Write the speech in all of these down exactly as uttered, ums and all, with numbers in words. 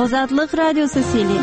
Ozodlik radiosi Sili.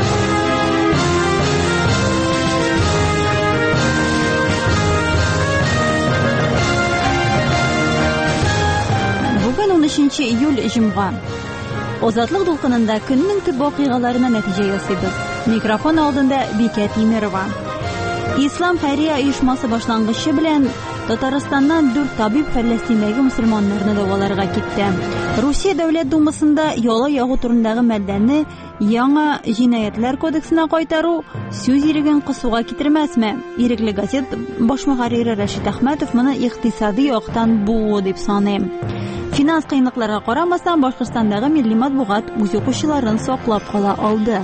Bugun o'n beshinchi iyul jum'a. Ozodlik to'lqinida kunning tub voqealarini natija yasaymiz. Mikrofon oldinda Beka Timirova. İslam Xayriya uyushmasi boshlang'ichi bilan Tataristondan dört tabib Falastindagi musulmonlarni davolarga ketdi. Rossiya Davlat Dumasida yo'la yog'u turindagi maddani yangi jinoyatlar kodeksina qaytaru so'z yirigan qisuga ketirmasmi? Irikli gazet bosh muharriri Rashid Ahmedov buni iqtisodiy yoqdan bu deb sanaydi. Finans qiyinliklariga qaramasdan Boshqirdistondagi milliy matbuot o'z o'quvchilarini saqlab qola oldi.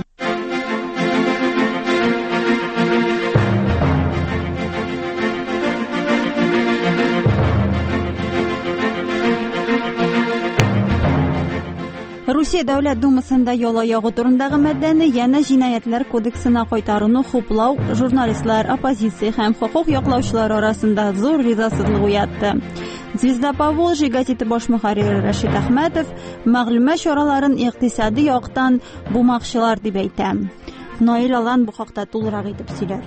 Rossiya Davlat Dumasida yo'l oyog'i turindagi maddani yana jinoyatlar kodeksina qaytaruvni xo'plov jurnalistlar, oppozitsiya ham huquq yoqlovchilar orasida zo'r rizosizlik uyg'otdi. Zvezda Поволжья gazeti bosh muharriri Rashid Ahmedov ma'lumot choralarini iqtisodiy yoqdan bo'lmoqchilar deb aytdi. Noil Alan bu haqda to'liq aytib so'zlar.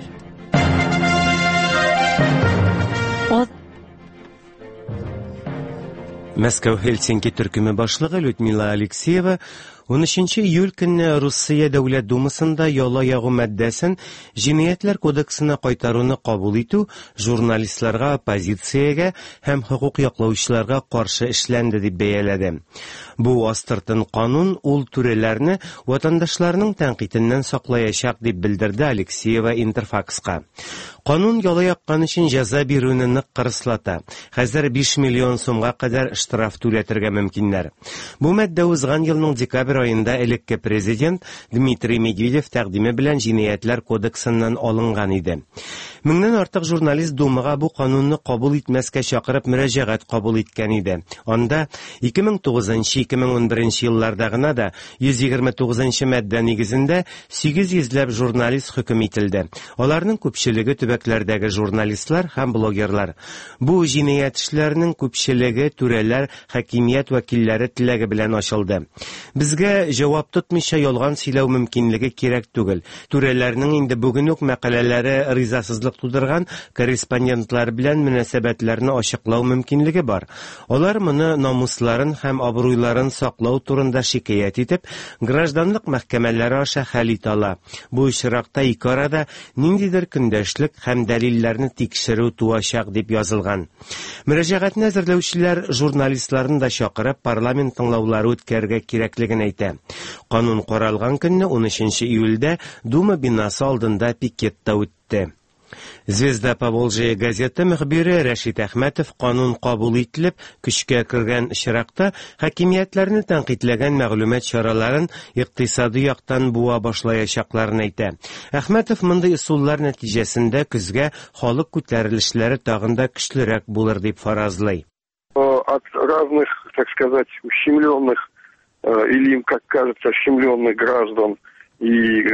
Moskva Helsinki turkumi boshlig'i Lyudmila Alexeyeva o'n uchinchi iyul kuni Rossiya Davlat Dumasida yo'l oyog'i maddasin jinoyatlar kodeksina qaytaruvni qabul etu jurnalistlarga, oppozitsiyaga ham huquq yoqlovchilarga qarshi ishlandi deb bayonladi. Bu ostirtin qonun ul türelarni vatandaşlarning tanqididan saqlayacaq deb bildirdi Alexeyeva Interfax'ga. Qonun yo'la yoqqan uchun jazo beruvni qirslata. Hozir besh million so'mga qadar ishtirof to'latirga mumkinlar. Bu madda o'zgan yilning dekabr oyida elekka prezident Dmitriy Medvedev taqdimi bilan jinoyatlar kodeksidan olingan edi. Mingdan ortiq jurnalist Dumaga bu qonunni qabul etmasga chaqirib murojaat qabul etgan edi. Onda ikki ming to'qqizinchi ikki ming o'n birinchi yillardagina da yuz yigirma to'qqizinchi madda negizida sakkiz yuzlab jurnalist hukm etildi. Ularning ko'pchiligi tubaklardagi jurnalistlar ham blogerlar. Bu jinoyat ishlarining ko'pchiligi türelar, hokimiyat vakillari tilagi bilan ochildi. Bizga javob tutmisha yolg'on siylov mumkinligi kerak tugil. Türelarning endi bugunuk maqolalari rizasizlik tudirgan korrespondentlar bilan munosabatlarni ochiqlov mumkinligi bor. Ular buni nomuslarin ham obro'ylarini saqlov turida shikoyat etib, grajdanlik mahkamalari osha hal etala. Bu ishroqda ikorada nindidir kundashlik ham dalillarni tekshiruv tuashaq deb yozilgan. Murojaatni hazırlovchilar jurnalistlarni da chaqirib parlament tinglovlari o'tkazishga kerakligini aytdi. Qonun qaralgan kunni o'n uchinchi iyulda Duma binosi oldinda piketda o'tdi. Zvezda Поволжья gazeti muxbiri Rashid Ahmedov qonun qabul etilib, kuchga kirgan ishroqda hokimiyatlarni tanqidlagan ma'lumot choralarini iqtisodiy yoqdan buva boshlayacaqlarini aytdi. Ahmedov bunday usullar natijasida kuzga xoliq ko'tarilishlari tag'inda kuchliroq bo'lar deb farazlaydi. От разных, так сказать, ущемленных или им, как кажется, ущемленных граждан и,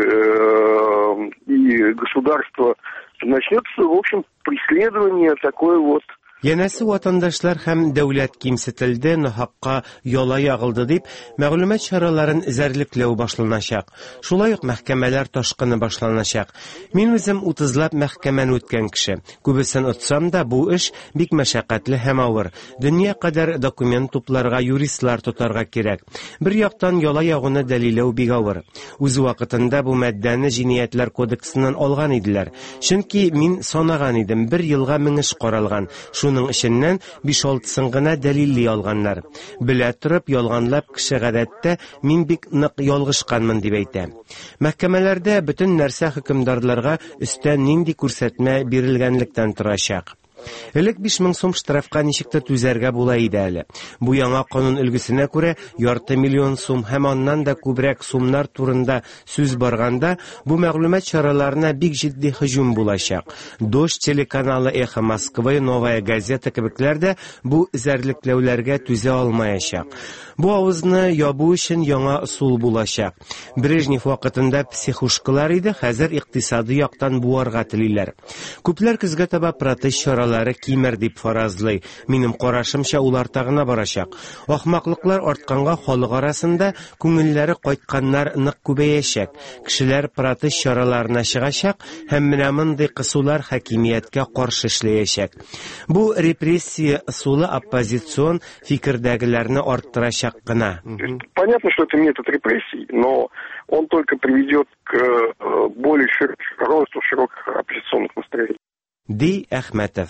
и государства начнется, в общем, преследование такое вот. Yanasi vatandaşlar ham davlat kimsetildi, nohaqqa yo'la yag'ildi deb ma'lumot choralarini izarliklab boshlanacaq. Shulayq mahkamalar toshqini boshlanacaq. Men o'zim o'tizlab mahkamani o'tgan kishi. Ko'pisini o'tsam da bu ish bek mashaqqatli ham og'ir. Dunyo qadar dokument to'plarga yuristlar tutarga kerak. Bir yoqdan yo'la yog'ini dalillav bek og'ir. O'z vaqtida bu maddani jinoyatlar kodeksidan olgan edilar. Chunki men sonagan edim, bir yilga ming ish qaralgan. Uning ishidan besh olti singina dalilli olganlar. Bila turib yolg'onlab kishi g'adatda men bek niq yolg'ishqanman deb aytdi. Mahkamalarda butun narsa hukmdorlarga ustan nindi ko'rsatma berilganlikdan turashaq. Элек besh ming so'm shtrafqa nishikta tuzarga bo'la edi hali. Bu yangi qonun ilgisine ko'ra yarti million so'm ham ondan da ko'proq so'mlar turida so'z borganda bu ma'lumot choralarına bek jiddiy hujum bo'lashaq. Dosh telekanali Exa Moskva, Novaya gazeta kabilarda bu izarliklarga tuza olmayacaq. Bu ovuzni yobu uchun yangi usul bo'lashaq. Brejnev vaqtida psixushkalar edi, hozir iqtisodiy yoqdan bu org'atililar. Ko'plar kuzga taba protest choralari Кайсылары кимер дип фаразлый. Минем карашымча ул арта гына барачак. Ахмаклыклар артканга халык арасында күңелләре кайтканнар нык күбәячәк. Кешеләр протест чараларына чыгачак һәм менә мондый кысулар хакимияткә каршы эшләячәк. Бу репрессия ысулы оппозицион фикердәгеләрне арттырачак кына. Понятно, что это метод репрессий, но он только приведет к более широкому росту широких оппозиционных настроений. Ди Әхмәтов.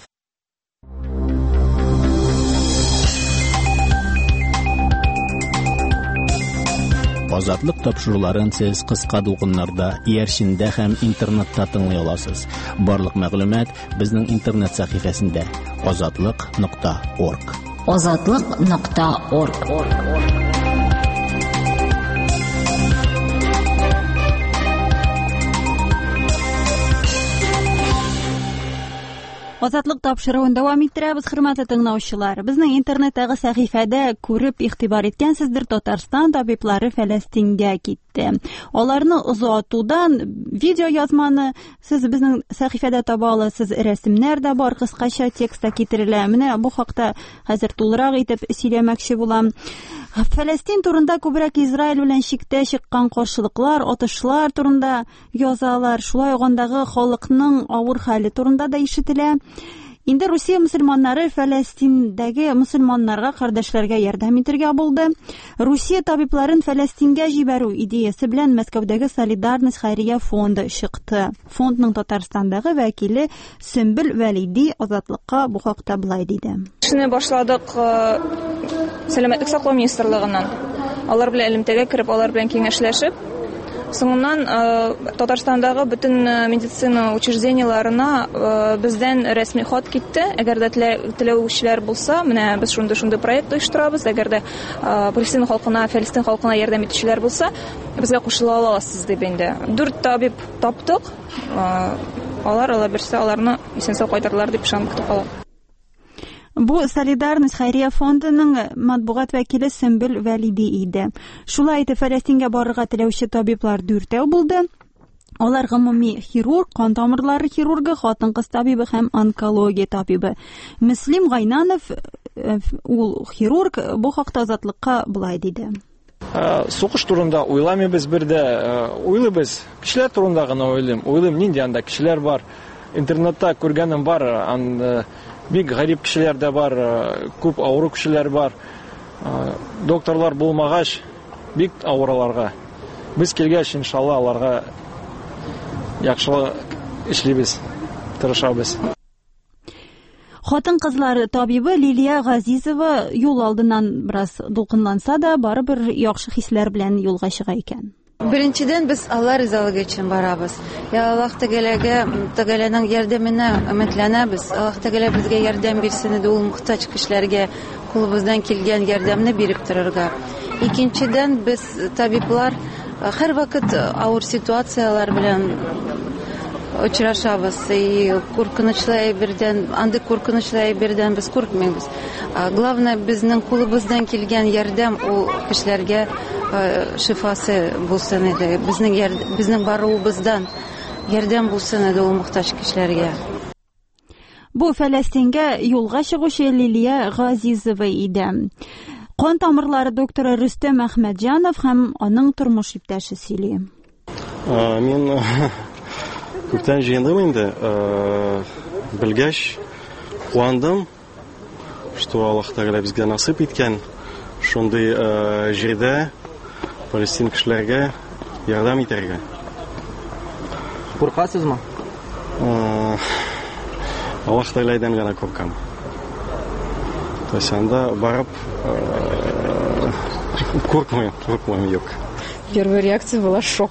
Азатлык тапшыруларын сез кыска дулкыннарда, иярчиндә һәм интернетта тыңлый аласыз. Барлык мәгълүмат безнең интернет сәхифәсендә азатлык нокта орг. азатлык нокта орг. Азатлык тапшыруын дәвам иттерәбез, хөрмәтле тыңлаучылар. Безнең интернеттагы сәхифәдә күреп игътибар иткәнсездер, Татарстан табиблары Фәләстингә китте. Аларны озатудан видео язманы сез безнең сәхифәдә таба аласыз, рәсемнәр дә бар, кыскача текстта китерелә. Менә бу хакта хәзер тулырак итеп сөйләмәкче булам. Фәләстин турында күбрәк Израиль белән чиктә чыккан каршылыклар, атышлар турында язалар. Шулай угандагы халыкның авыр хәле турында да ишетелә. Инде Русия мусульманнары Фәләстиндәге мусульманнарга, кардәшләргә ярдәм итәргә булды. Русия табибларын Фәләстингә җибәрү идеясе белән Мәскәүдәге Солидарность хәйрия фонды чыкты. Фондның Татарстандагы вәкиле Сөмбел Вәлиди Азатлыкка бу хакта булай диде. Эшне башладык Сәламәтлек саклау министрлыгыннан. Алар белән элемтәгә кереп, алар белән киңәшләшеп, соңыннан Татарстандагы бөтен медицина учреждениеларына бездән рәсми хат китте. Әгәр дә теләүчеләр булса, менә без шундый-шундый проект оештырабыз. Әгәр дә Палестин халкына, Фәләстин халкына ярдәм итүчеләр булса, безгә кушыла аласыз дип инде. Дүрт табиб таптык. Алар ала берсе аларны исән-сау кайтарлар дип ышанып көтеп калам. Бу Солидарность хәйрия фондының матбугат вәкиле Сөмбел Вәлиди иде. Шулай итеп, Фәләстингә барырга теләүче табиблар дүртәү булды. Алар гомуми хирург, кан тамырлары хирургы, хатын-кыз табибы һәм онкология табибы. Мөслим Гайнанов, ул хирург, бу хакта Азатлыкка булай диде. Сугыш турында уйламыйбыз, бердә уйлыйбыз. Кешеләр турында гына уйлыйм. Уйлыйм, нинди анда кешеләр бар. Интернетта күргәнем бар, бик гарип кешеләр дә бар, күп авыру кешеләр бар. Докторлар булмагач, бик авыраларга. Без килгәч, иншалла, аларга яхшылык эшлибез, тырышабыз. Хатын-кызлар табибы Лилия Газизова юл алдыннан бераз дулкынланса да, барыбер яхшы хисләр белән юлга чыга икән. Беренчедән без Аллаһ ризалыгы өчен барабыз. Я Аллаһ Тәгаләгә, Тәгаләнең ярдәменә өметләнәбез. Аллаһ Тәгалә безгә ярдәм бирсен иде, ул мохтаҗ кешеләргә кулыбыздан килгән ярдәмне биреп торырга. Икенчедән без табиблар һәр вакыт авыр ситуациялар белән очрашабыз. И куркынычлы әйбердән, андый куркынычлы әйбердән без куркмыйбыз. Главное, безнең кулыбыздан килгән ярдәм ул кешеләргә шифасы булсын иде. Безнең безнең баруыбыздан ярдәм булсын иде ул мохтаҗ кешеләргә. Бу Фәләстингә юлга чыгучы Лилия Газизова иде. Кан тамырлары докторы Рөстәм Әхмәтҗанов һәм аның тормыш иптәше сөйли. Мин күптән җыендым инде, белгәч, куандым, что Аллаһ Тәгалә безгә насыйп иткән шундый җирдә Палестин кешеләргә ярдәм итәргә. Куркасызмы? Аллаһ Тәгаләдән генә куркам. То есть анда барып куркмыйм, куркмыйм юк. Первая реакция была шок.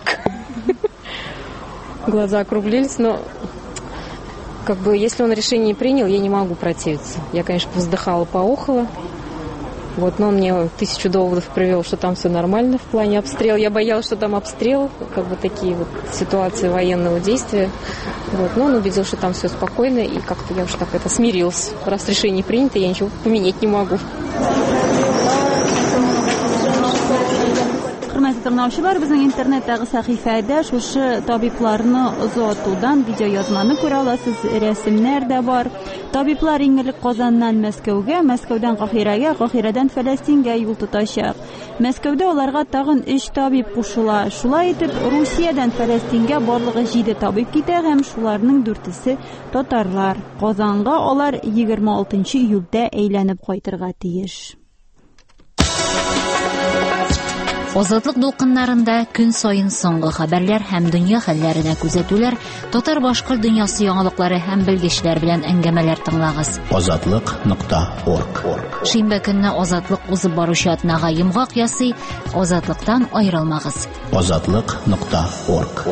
Глаза округлились, но как бы если он решение принял, я не могу противиться. Я, конечно, вздыхала, поохала. Вот, но он мне тысячу доводов привел, что там все нормально в плане обстрела. Я боялась, что там обстрел, как бы такие вот ситуации военного действия. Вот, но он убедил, что там все спокойно, и как-то я уже так это смирилась. Раз решение принято, я ничего поменять не могу. Тыңлаучылар, безнең интернеттагы сәхифәдә шушы табибларны озатудан видеоязманы күрә аласыз, рәсемнәр дә бар. Табиблар иң элек Казаннан Мәскәүгә, Мәскәүдән Каһирәгә, Каһирәдән Фәләстингә юл тотачак. Мәскәүдә аларга тагын өч табиб кушыла. Шулай итеп, Русиядән Фәләстингә барлыгы җиде табиб китә һәм шуларның дүртесе татарлар. Казанга алар егерме алтынчы июльдә әйләнеп кайтырга тиеш. Азатлык дулкыннарында көн сайын соңгы хәбәрләр һәм дөнья хәлләренә күзәтүләр, татар-башкорт дөньясы яңалыклары һәм белгечләр белән әңгәмәләр тыңлагыз. азатлык нокта орг. Шимбә көнне Азатлык узып баручы атнага йомгак ясый, Азатлыктан аерылмагыз. азатлык нокта орг.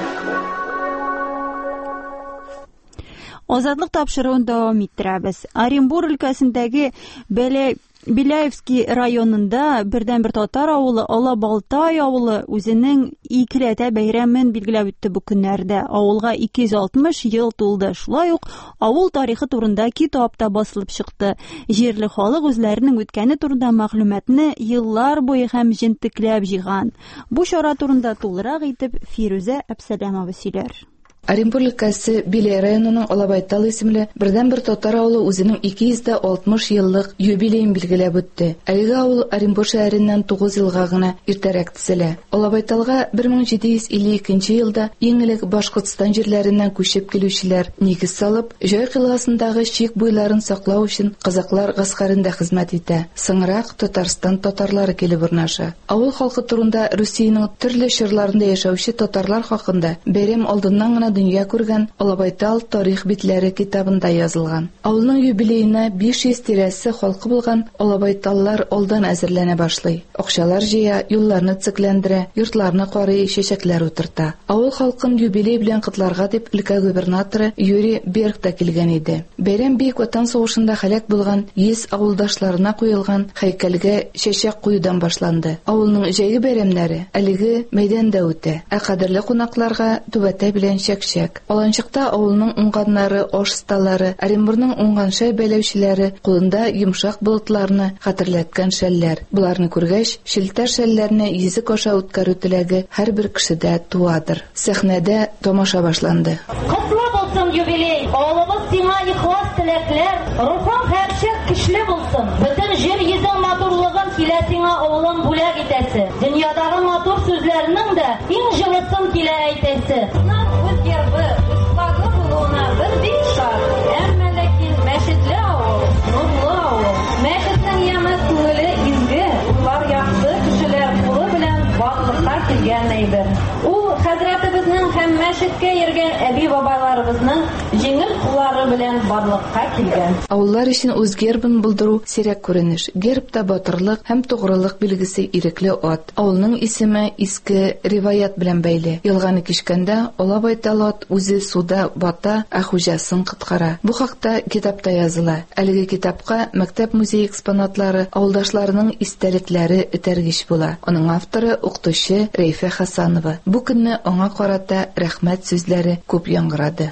Азатлык тапшыруын дәвам иттерәбез. Оренбур өлкәсендәге Бәлә Беляевский районында бердән-бер татар авылы Алабалтай авылы үзенең икеләтә бәйрәмен билгеләп үтте бу көннәрдә. Авылга ике йөз алтмыш ел тулды. Шулай ук авыл тарихы турында китап та басылып чыкты. Җирле халык үзләренең үткәне турында мәгълүматны еллар буе һәм җентекләп җыйган. Бу чара турында тулырак итеп Фирүзә Әбсәләмова сөйләр. Оренбур өлкәсе Биле районының Алабайтал исемле бердән-бер татар авылы үзенең ике йөз алтмыш еллык юбилеен билгеләп үтте. Әлеге авыл Оренбур шәһәреннән тугыз елга гына иртәрәк төзелә. Алабайталга бер мең җиде йөз илле икенче елда иң элек Башкортстан җирләреннән күчеп килүчеләр нигез салып, Җай кыйлгасындагы чик буйларын саклау өчен казаклар гаскәрендә хезмәт итә. Соңрак Татарстан татарлары килеп урнаша. Авыл халкы турында Русиянең төрле чорларында яшәүче татарлар хакында бәйрәм алдыннан гына дөнья күргән Алабайтал тарих битләре китабында язылган. Авылның юбилеена биш йөз тирәсе халкы булган Алабайталлар алдан әзерләнә башлый. Акчалар җыя, юлларны цикләндерә, йортларны карый, чәчәкләр утырта. Авыл халкын юбилей белән котларга дип өлкә губернаторы Юрий Берг та килгән иде. Бәйрәм Бөек Ватан сугышында һәлак булган йөз авылдашларына куелган һәйкәлгә чәчәк куюдан башланды. Авылның җәйге бәйрәмнәре әлеге мәйданда үтә. Ә кадерле кунакларга түбәтә белән чәк. Аланчыкта авылның уңганнары, ашсталары, Оренбурның уңган шәй бәйләүчеләре кулында йомшак болытларны хәтерләткән шәлләр. Буларны күргәч, шелтәр шәлләрне йөзек аша үткәрү теләге һәрбер кешедә туадыр. Сәхнәдә тамаша башланды. Котлы булсын юбилей, авылыбыз сиңа ихлас теләкләр, рухың һәрчак көчле булсын. Бөтен җир йөзең матурлыгын килә сиңа авылың бүләк итәсе. Дөньядагы матур сүзләрнең дә иң җылысын килә әйтәсе. Үз гербы, ислагы булуына бер бик шат. Әмма ләкин мәчетле авыл, нурлы авыл. Мәчетнең яңа күңеле изге, улар яхшы кешеләр кулы белән барлыкка килгән әйбер. Ул хәзрәтебезнең һәм мәчеткә йөргән әби-бабаларыбызның җиңел куллары белән барлыкка килгән. Авыллар өчен үз гербын булдыру сирәк күренеш. Гербта батырлык һәм тугрылык билгесе ирекле ат. Авылның исеме иске риваят белән бәйле. Елганы кичкәндә Алабайтал ат үзе суда бата, ә хуҗасын коткара. Бу хакта китапта языла. Әлеге китапка мәктәп музей экспонатлары авылдашларының истәлекләре этәргеч була. Аның авторы укытучы Рәйфә Хасанова. Бу көнне аңа карата рәхмәт сүзләре күп яңгырады.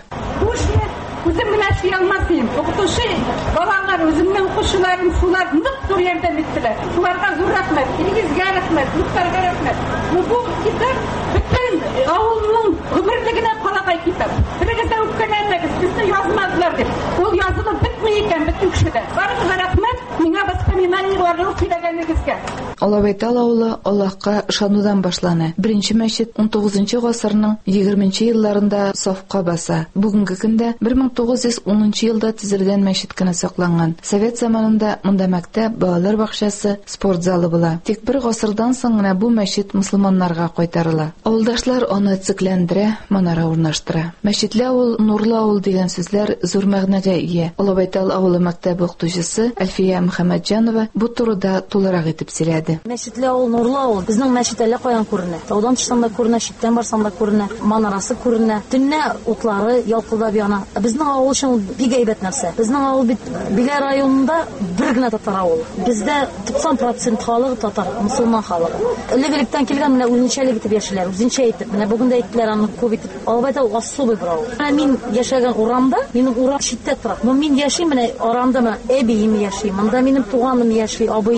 Үзем генә эшли алмасым. Укытучы балалар үземнең кушуларын сулар нык зур ярдәм иттеләр. Шуларга зур рәхмәт. Илегезгә рәхмәт, Мөхтәргә рәхмәт. Бу китап бөтен авылның гомерлегенә калагай китап. Берегездә үпкәләнмәгез, безне язмадылар дип. Ул язылып бетми икән бөтен кешедә. Барыгызга рәхмәт. Миңа воспоминанияларны сөйләгәнегезгә. Алабайтал авылы Аллаһка ышанудан башлана. Беренче мәчет ун тугызынчы гасырның егерменче елларында сафка баса. Бүгенге көндә бер мең тугыз йөз унынчы елда төзелгән мәчет кенә сакланган. Совет заманында монда мәктәп, балалар бакчасы, спорт залы була. Тик бер гасырдан соң гына бу мәчет мөселманнарга кайтарыла. Авылдашлар аны цикләндерә, манара урнаштыра. Мәчетле авыл, нурлы авыл дигән сүзләр зур мәгънәгә ия. Алабайтал авылы мәктәбе укытучысы Әлфия Мөхәммәтҗанова бу турыда тулырак итеп сөйләде. Мәчетле авыл, нурлы авыл. Безнең мәчет әллә каян күренә. Таудан төшсәң дә күренә, читтән барсаң да күренә, манарасы күренә. Төнне утлары ялкылдап яна. Безнең авыл өчен бик әйбәт нәрсә. Безнең авыл бит Билә районында бер генә татар авыл. Бездә туксан процент халык татар, мусулман халыгы. Элек-электән килгән менә үзенчәлек итеп яшиләр, үзенчә итеп. Менә бүген дә әйттеләр аны күп итеп. Албәттә особый бер авыл. Мин яшәгән урамда, минем урам читтә тора. Мин яшим менә урамда, әбием яши. Монда минем туганым яши, абыем яши.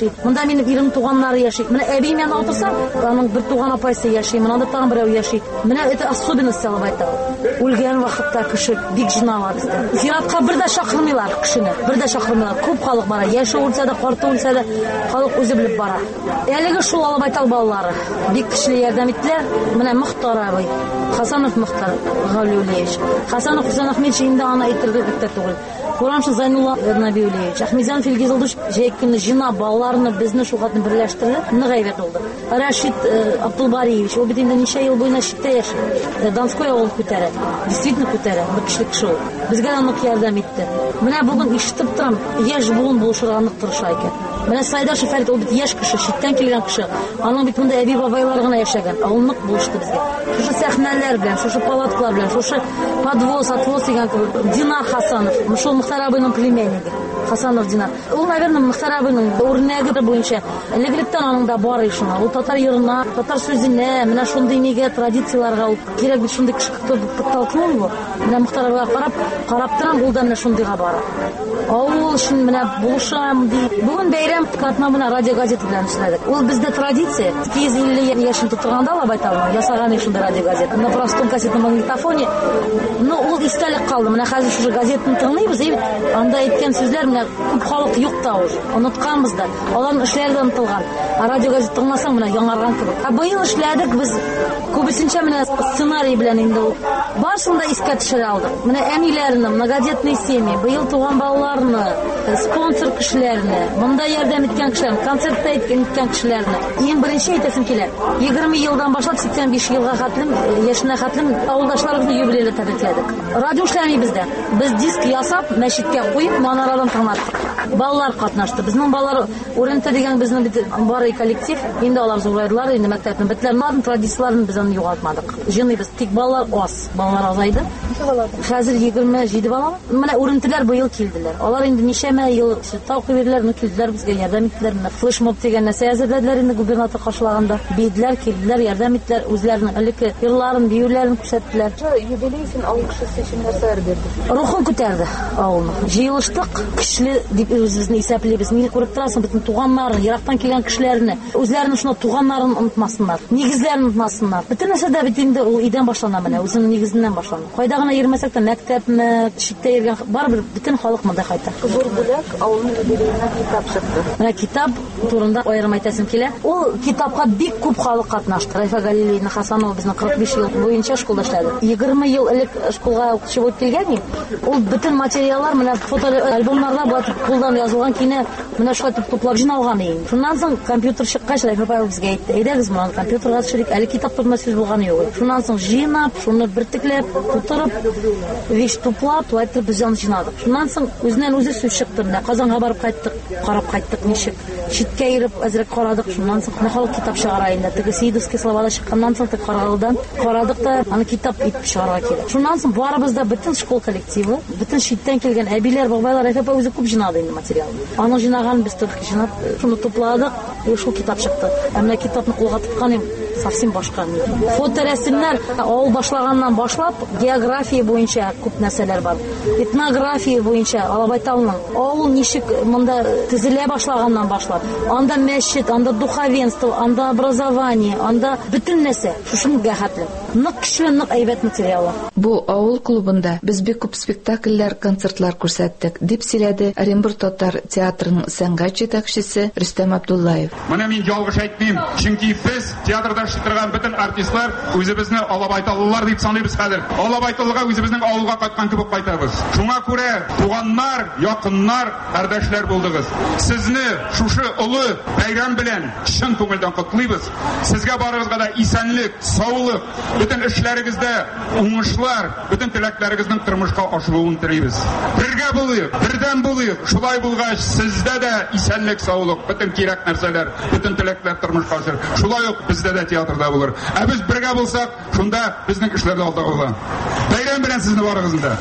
яши. Монда минем ирем туганнары яши. Менә әбием янында утырса, аның бер туган апайсы яши, монда тагын берәү яши. Менә это особенность Алабайта. Үлгән вакытта кеше бик җыйнала бездә. Зиратка бер дә чакырмыйлар кешене. Бер дә чакырмыйлар. Күп халык бара. Яше үлсә дә, карты үлсә дә, халык үзе белеп бара. Әлеге шул Алабайтал балалары бик көчле ярдәм иттеләр. Менә Мөхтар абый, Хасанов Мөхтар Галиуллевич. Хасанов Хусаин Ахмедович инде аны әйтергә күптә түгел. Курамшы Зайнулла Набиуллевич, Ахмедзян Филгизович җәйкенне җыйнап балаларны безне шул хатын берләштерде. Ны гайбәт булды. Рашид Абдулбариевич, ул бит инде ничә ел буена читтә яши. Донской авыл күтәрә. Действительно күтәрә. Бу кеше кеше. Безгә дә нык ярдәм итте. Менә бүген ишетеп торам, яшь буын булышырга нык тырыша икән. Менә Сайдашев Фәрит, ул бит яшь кеше, читтән килгән кеше. Аның бит монда әби бабайлар гына яшәгән. Ул нык булышты безгә. Шушы сәхнәләр белән, шушы палаткалар белән, шушы подвоз, отвоз дигән кебек. Динар Хасанов, шул Мөхтар абыйның племянниги. Хасанов Динар. Ул, наверное, Мөхтар абыйның үрнәге буенча элегректән аның да бар ишуна. Ул татар йырына, татар сүзенә, менә шундый нигә традицияларга ул кирәк бит шундый кеше тотталкын ул. Менә Мөхтар абыйга карап, карап торам, ул да менә шундыйга бара. Авыл өчен менә булышам ди. Бүген бәйрәм катна менә радио газета белән эшләдек. Ул бездә традиция. ике йөз илле яшен тутырганда Алабайталны ясаган ишунда радио газета. На простом кассетном магнитофоне. Ну, ул истәлек калды. Менә хәзер шушы газетаны тыңлыйбыз, и анда әйткән сүзләр менә күп халык юк та уж. Онытканбыз да. Аларның эшләре дә онытылган. А радио газета тыңласаң менә яңарган кебек. А быел эшләдек без күбесенчә менә сценарий белән инде ул. Барсын да искә төшерә алдык. Менә әниләрне, многодетный семьи, быел туган балаларны, спонсор кешеләрне, монда ярдәм иткән кешеләрне, концертта иткән кешеләрне. Иң беренче әйтәсем килә. егерме елдан башлап сиксән биш елга хәтлем, яшенә хәтлем авылдашларыбызны юбилейле тәбрикләдек. Радио эшләми бездә. Без диск ясап, мәчеткә куеп, манарадан тыңлаттык. Балалар катнашты. Безнең балалар Уренте дигән безнең бит бары коллектив. Инде алар зурайдылар, инде мәктәпне бетләр, мадын традицияларын без аны югалтмадык. Җыйныбыз, тик балалар аз. Балалар азайды. Хәзер егерме җиде бала. Менә Урентеләр быел килделәр. Алар инде ничәмә ел тауқый бирделәр, ну килделәр безгә ярдәм иттеләр. Менә флешмоб дигән нәрсә әзерләделәр инде губернатор каршылаганда. Биделәр, килделәр, ярдәм иттеләр, үзләренең элекке йырларын, биюләрен күрсәттеләр. Юбилей өчен авыл кешесе өчен нәрсәләр бирде? Рухын күтәрде авылны. Җыелыштык, көчле дип үзебезне исәплибез. Мине күреп торасың, бөтен туганнарын, ерактан килгән кешеләрне, үзләренең шуны туганнарын онытмасыннар, нигезләрен онытмасыннар. Бөтен нәрсә дә бит инде ул идән башлана менә, үзенең нигезеннән башлана. Кайда гына йөрмәсәк тә мәктәпме, читтә йөргән барыбер бөтен халык монда кайта. Зур бүләк авылның юбилеена китап чыкты. Менә китап турында аерым әйтәсем килә. Ул китапка бик күп халык катнашты. Райфа Галилина Хасанова безнең кырык биш ел буенча школда эшләде. егерме ел элек школга укучы булып килгән. Ул бөтен материаллар менә фото альбомнарда булып кулдан язылган кине менә шулай туплап җыйналган иде. Шуннан соң компьютер чыккач Райфа апа безгә әйтте: "Әйдәгез, менә компьютерга төшерик, әле китап турында сүз булган юк." Шуннан соң җыйнап, шуны бертекләп, тутырып, вещь туплап, туайтып без аны җыйнадык. Шуннан соң үзеннән үзе сүз чыкты. Казанга барып кайттык, карап кайттык ничек. Читкә йөреп әзрәк карадык. Шуннан соң халык китап чыгара инде. Теге Сидовский слова чыкканнан соң тик каралдан карадык та аны китап итеп чыгарга кирәк. Шуннан соң барыбыз да бөтен школ коллективы, бөтен читтән килгән әбиләр, бабайлар, Райфа апа үзе күп җыйнады инде материалны. Аны җыйнаган без төрки җыйнап, шуны тупладык, и шул китап чыкты. Ә менә китапны кулга тоткан совсем башка. Фото рәсемнәр авыл башлаганнан башлап география буенча күп нәрсәләр бар. Этнография буенча Алабайталның авыл ничек монда төзелә башлаганнан башлап, анда мәчет, анда духовенство, анда образование, анда бөтен нәрсә шушынга хәтле. Нык көчле, нык әйбәт материалы. Бу авыл клубында без бик күп спектакльләр, концертлар күрсәттек, дип сөйләде Оренбур татар театрының сәнгать җитәкчесе Рөстәм Абдуллаев. Менә мин ялгыш әйтмим, чөнки без театрда эшләтергән бөтен артистлар үзебезне Алабайталлылар дип саныйбыз хәзер. Алабайталлыга үзебезнең авылга кайткан кебек кайтабыз. Шуңа күрә туганнар, якыннар, кардәшләр булдыгыз. Сезне шушы улы бәйрәм белән чын күңелдән котлыйбыз. Сезгә барыгызга да исәнлек, саулык, бөтен эшләрегездә уңышлар, бөтен теләкләрегезнең тормышка ашылуын телибез. Бергә булыйк, бердәм булыйк. Шулай булгач, сездә дә исәнлек, саулык, бөтен кирәк нәрсәләр, бөтен теләкләр тормышка ашыр. Шулай ук бездә дә театрда булыр. Ә без бергә булсак, шунда безнең эшләрдә алда була. Бәйрәм белән сезне барыгызны.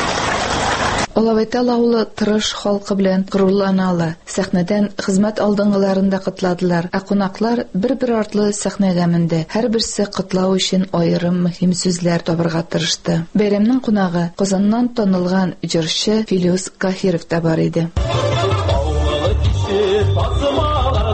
Алабайтал авылы тырыш халкы белән горурланалар. Сәхнәдән хезмәт алдынгыларында кытладылар. Ә кунаклар бер-бер артлы сәхнәгә менде. Һәрберсе кытлау өчен аерым мөһим сүзләр табарга тырышты. Бәйрәмнең кунагы Казаннан танылган җырчы Филус Кахиров та бар иде.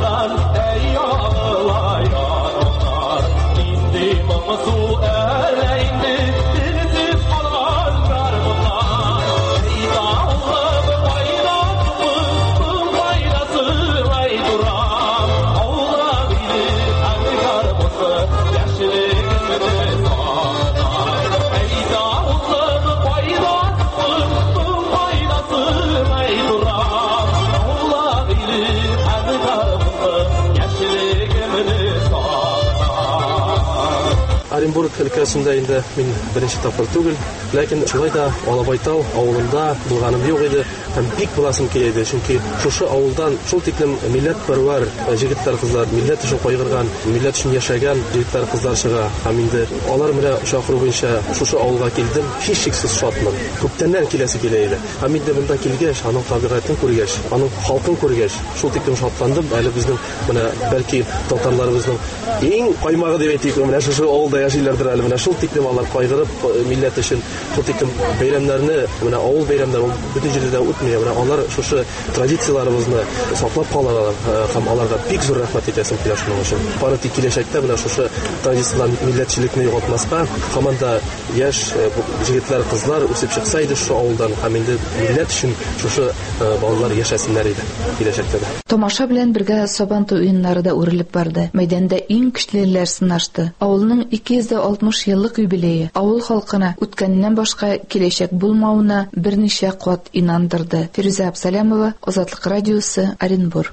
Оренбург өлкәсендә инде мин беренче тапкыр түгел, ләкин шулай да Алабайтал авылында булганым юк иде. Һәм бик буласым килә иде, чөнки шушы авылдан шул тиклем милләтпәрвәр җегетләр, кызлар, милләт өчен кайгырган, милләт өчен яшәгән җегетләр, кызлар чыга. Һәм инде алар менә шахру буенча шушы авылга килдем, һичшиксез шатмын. Күптәннән киләсе килә иде. Һәм инде монда килгәч, аның табигатен күргәч, аның халкын күргәч, шул тиклем шатландым. Әле безнең менә бәлки татарларыбызның иң каймагы дип әйтик, менә шушы авылда яшиләрдер әле, менә шул тиклем алар кайгырып милләт өчен шул тиклем бәйрәмнәрне, менә авыл бәйрәмнәре бөтен җирдә үтми, менә алар шушы традицияларыбызны саклап калалар һәм аларга бик зур рәхмәт итәсем килә шуның өчен. Бары тик киләчәктә менә шушы традициялар, милләтчелекне югалтмаска, һәм анда яшь җегетләр, кызлар үсеп чыкса иде шу авылдан, һәм инде милләт өчен шушы балалар яшәсеннәр иде киләчәктә дә. Тамаша белән бергә Сабантуй уеннары да үрелеп барды. Мәйданда иң көчлеләр сынашты. Авылның ике йөз алтмыш еллык юбилее авыл халкына үткәннән башка киләчәк булмавына берничә кат инандырды. Фирүзә Абсалямова, Азатлык радиосы, Оренбург.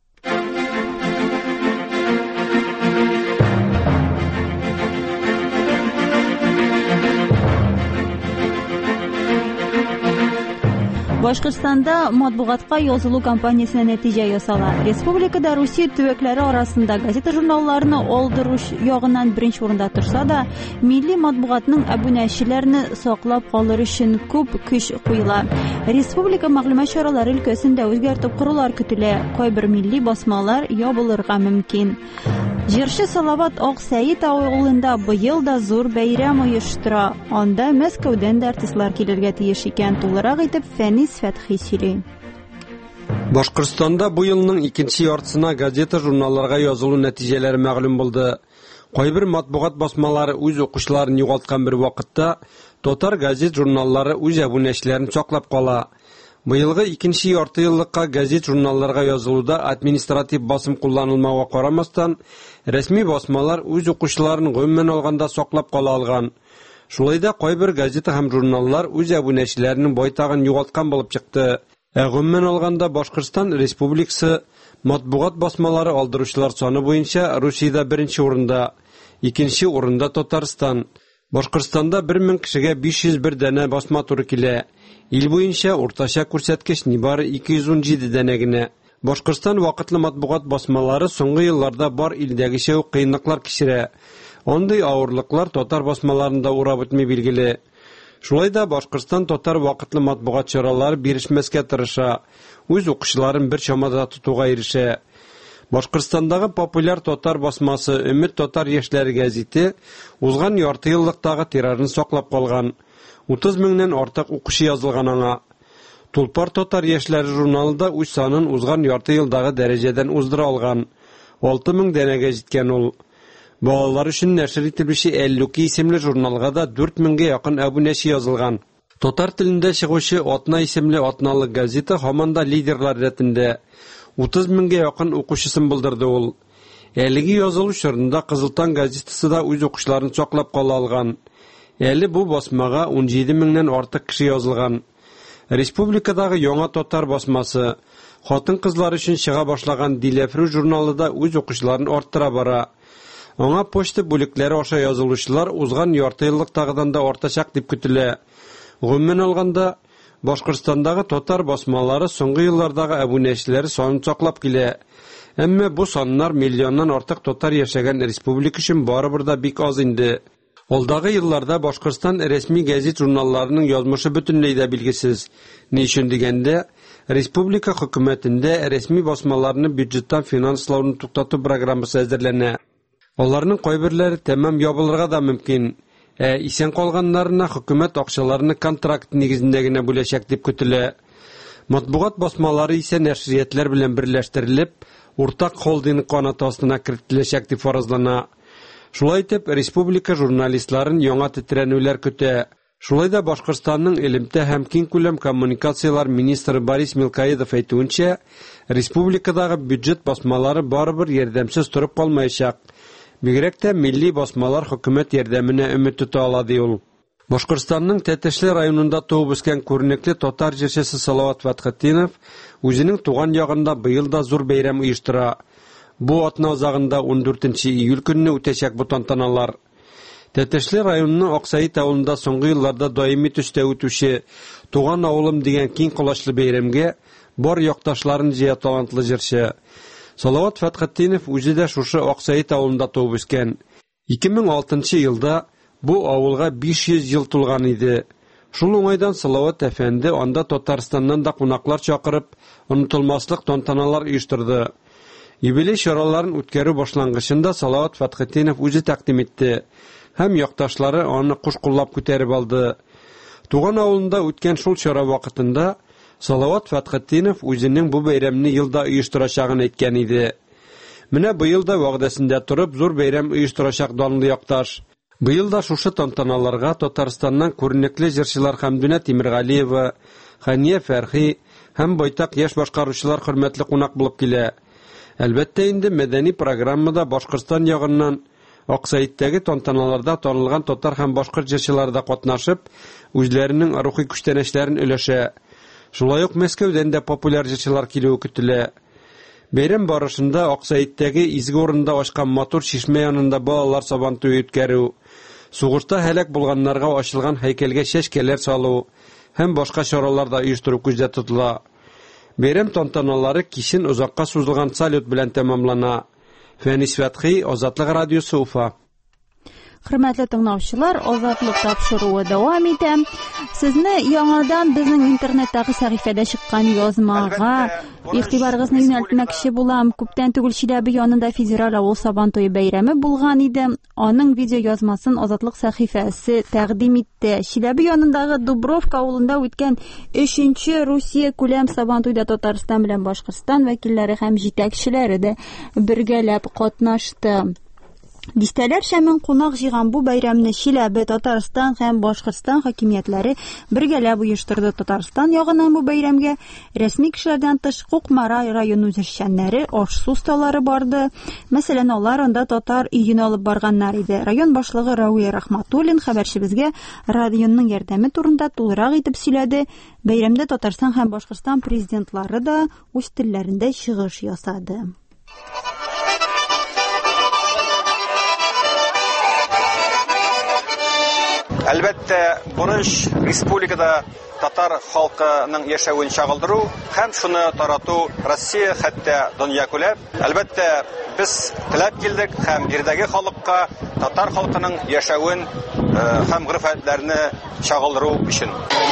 Башкортстанда матбугатка язылу кампаниясенә нәтиҗә ясала. Республикада Русия төбәкләре арасында газета журналларны алдыру ягыннан беренче урында торса да, милли матбугатның абунәчеләрне саклап калыр өчен күп көч куела. Республика мәгълүмат чаралары өлкәсендә үзгәртеп корулар көтелә. Кайбер милли басмалар ябылырга мөмкин. Җырчы Салават Аксәйит авылында быел да зур бәйрәм оештыра. Анда Мәскәүдән дә артистлар килергә тиеш икән, тулырак итеп Фәнис Фәтхи сөйли. Башкортстанда бу елның икенче яртысына газета журналларга язылу нәтиҗәләре мәгълүм булды. Кайбер матбугат басмалары үз укучыларын югалткан бер вакытта, татар газет журналлары үз абунәчеләрен саклап кала. Быелгы икенче ярты еллыкка газет журналларга язылуда административ басым кулланылмауга карамастан, рәсми басмалар үз укучыларын гомумән алганда саклап кала алган. Шулай да кайбер газета һәм журналлар үз абунәчеләренең байтагын югалткан булып чыкты. Ә гомумән алганда Башкортстан Республикасы матбугат басмалары алдыручылар саны буенча Русиядә беренче урында, икенче урында Татарстан. Башкортстанда бер мең кешегә биш йөз бер дәнә басма туры килә. Ил буенча уртача күрсәткеч нибары ике йөз ун җиде дәнә генә. Башкортстан вакытлы матбугат басмалары соңгы елларда бар илдәгечә үк кыенлыклар кичерә. Андый авырлыклар татар басмаларында урап үтми билгеле. Шулай да Башкортстан татар вакытлы матбугат чаралары бирешмәскә тырыша, үз укучыларын бер чамада тотуга ирешә. Башкортстандагы популяр татар басмасы Өмет татар яшьләре гәзите узган ярты еллыктагы тиражын саклап калган. утыз меңнән артык укучы язылган аңа. Тулпар татар яшьләре журналында үз санын узган ярты елдагы дәрәҗәдән уздыра алган. алты мең дәнәгә җиткән ул. Балалар өчен нәшер ителүче Әллүки исемле журналга да дүрт меңгә якын абунәче язылган. Татар телендә чыгучы Атна исемле атналык газета һаман да лидерлар рәтендә. утыз меңгә якын укучысын булдырды ул. Әлеге язылу чорында Кызылтан газетасы да үз укучыларын саклап кала алган. Әле бу басмага ун җиде меңнән артык кеше язылган. Республикадагы яңа татар басмасы хатын-кызлар өчен чыга башлаган Диләфрү журналы да үз укучыларын арттыра бара. Аңа почта бүлекләре аша язылучылар узган ярты еллыктагыдан да артачак дип көтелә. Гомумән алганда, Башкортстандагы татар басмалары соңгы еллардагы абунәчеләре санын саклап килә. Әмма бу саннар миллионнан артык татар яшәгән республика өчен барыбер да бик аз инде. Алдагы елларда Башкортстан рәсми газет журналларының язмышы бөтенләй дә билгесез. Ни өчен дигәндә, республика хөкүмәтендә рәсми басмаларны бюджеттан финанслауны туктату программасы әзерләнә. Аларның кайберләре тәмам ябылырга да мөмкин. Ә исән калганнарына хөкүмәт акчаларны контракт нигезендә генә бүләчәк дип көтелә. Матбугат басмалары исә нәшриятләр белән берләштерелеп, уртак холдинг канаты астына кертеләчәк дип фаразлана. Шулай итеп, республика журналистларын яңа тетрәнүләр көтә. Шулай да Башкортстанның элемтә һәм киң күләм коммуникациялар министры Борис Мелкаидов әйтүенчә, республикадагы бюджет басмалары барыбер ярдәмсез торып калмаячак. Бигрәк тә милли басмалар хөкүмәт ярдәменә өмет тота ала ди ул. Башкортстанның Тәтешле районында туып үскән күренекле татар җырчысы Салават Фатхетдинов үзенең туган ягында быел да зур бәйрәм оештыра. Бу атна азагында он дүртенче июль көнне үтәчәк бу тантаналар. Тәтешле районының Аксаит авылында соңгы елларда даими төстә үтүче Туган авылым дигән киң колачлы бәйрәмгә бар якташларын җыя талантлы җырчы. Салават Фатхетдинов үзе дә шушы Аксаит авылында туып үскән. ике мең алтынчы елда бу авылга биш йөз ел тулган иде. Шул уңайдан Салават әфәнде анда Татарстаннан да кунаклар чакырып, онытылмаслык тантаналар оештырды. Юбилей чараларын үткәрү башлангычында Салават Фатхетдинов үзе тәкъдим итте. Һәм якташлары аны куш-куллап күтәреп алды. Туган авылында үткән шул чара вакытында Салават Фатхетдинов үзенең бу бәйрәмне елда оештырачагын әйткән иде. Менә быел да вәгъдәсендә турып зур бәйрәм оештырачак данлы якташ. Быел да шушы тантаналарга Татарстаннан күренекле җырчылар Хәмдүнә Тимергалиева, Хания Фәрхи һәм байтак яшь башкаручылар хөрмәтле кунак булып килә. Әлбәттә инде мәдәни программада Башкортстан ягыннан Аксаиттәге тантаналарда танылган татар һәм башкорт җырчылары да катнашып, үзләренең рухи күчтәнәчләрен өләшә. Шулай ук Мәскәүдән дә популяр җырчылар килүе көтелә. Бәйрәм барышында Аксаиттәге изге урында ачкан матур чишмә янында балалар сабантуе үткәрү, сугышта һәлак булганнарга ачылган һәйкәлгә чәчкәләр салу һәм башка чаралар да оештыру күздә тотыла. Бәйрәм тантаналары кичен узакка сузылган салют белән тәмамлана. Фәнис Фәтхи, Азатлык радиосы, Уфа. Хөрмәтле тыңлаучылар, Азатлык тапшыруы дәвам итә. Сезне яңадан безнең интернеттагы сәхифәдә чыккан язмага игътибарыгызны юнәлтмәкче булам. Күптән түгел Чиләбе янында федераль авыл сабантуе бәйрәме булган иде. Аның видео язмасын Азатлык сәхифәсе тәкъдим итте. Чиләбе янындагы Дубровка авылында үткән өченче Русия күләм сабантуйда Татарстан белән Башкортстан вәкилләре һәм җитәкчеләре дә бергәләп катнашты. Дистәләр шәмен кунак җыйган бу бәйрәмне Чиләбе, Татарстан һәм Башкортстан хакимиятләре бергәләп оештырды. Татарстан ягыннан бу бәйрәмгә рәсми кешеләрдән тыш Кукмара районы үзешчәннәре, аш-су осталары барды. Мәсәлән, алар анда татар өен алып барганнар иде. Район башлыгы Рауия Рахматуллин хәбәрчебезгә районның ярдәме турында тулырак итеп сөйләде. Бәйрәмдә Татарстан һәм Башкортстан президентлары да үз телләрендә чыгыш ясады. Әлбәттә, бурыч республикада татар халкының яшәвен чагылдыру һәм шуны тарату Россия хәтта дөнья күләп. Әлбәттә, без теләп килдек һәм ирдәге халыкка татар халкының яшәвен һәм гырфәтләрне чагылдыру өчен.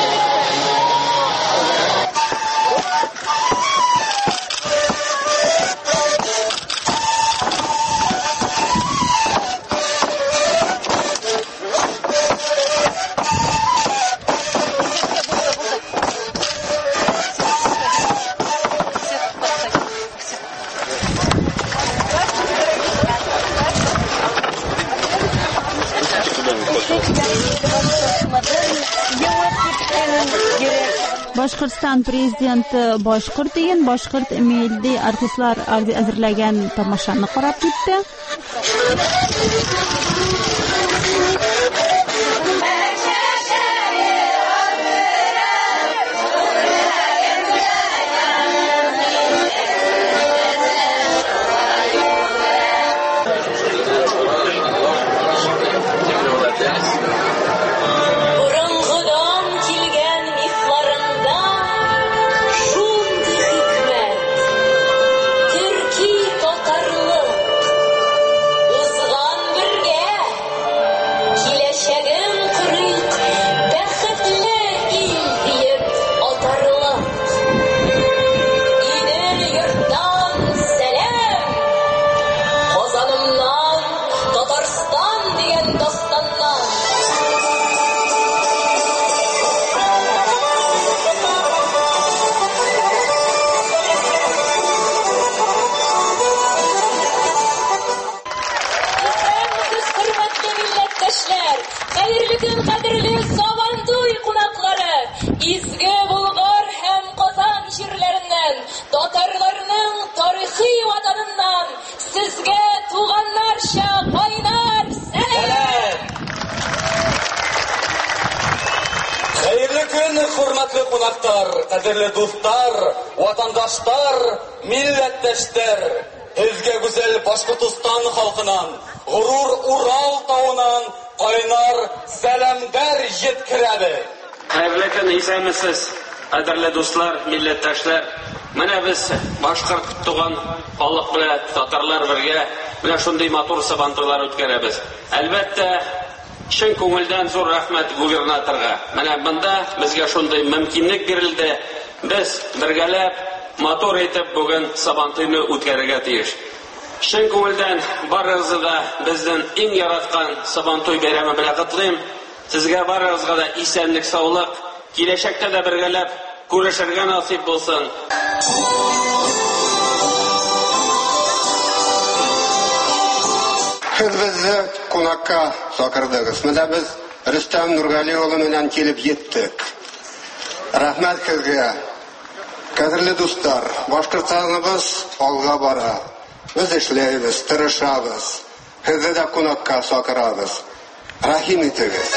Башкортстан президенты башкорт өен, башкорт милли артистлар әзерләгән тамашаны карап китте. кунактар, кадерле дуслар, ватандашлар, милләттәшләр, сезгә гүзәл Башкортстан халкынан, горур Урал тауынан кайнар сәламдар җиткерәбез. Хәерле көн, исәнмесез, кадерле дуслар, милләттәшләр. Менә без башкорт туган халык белән татарлар бергә менә шундый матур сабантуйлар үткәрәбез. Әлбәттә, чын күңелдән зур рәхмәт губернаторга. Менә монда безгә шундый мөмкинлек бирелде. Без бергәләп матур итеп бүген сабантуйны үткәрергә тиеш. Чын күңелдән барыгызны да безнең иң яраткан сабантуй бәйрәме белән котлыйм. Сезгә барыгызга да исәнлек, саулык, киләчәктә дә бергәләп күрешергә насип булсын. Siz bizni qonaqqa chaqirdingiz. Mana biz Rustam Nurg'ali o'g'li bilan kelib yetdik. Rahmat sizga. Qadrli do'stlar, Boshqirdistonimiz olg'a bora. Biz ishlaymiz, tirishamiz. Sizni da qonaqqa chaqiramiz. Rahim etingiz.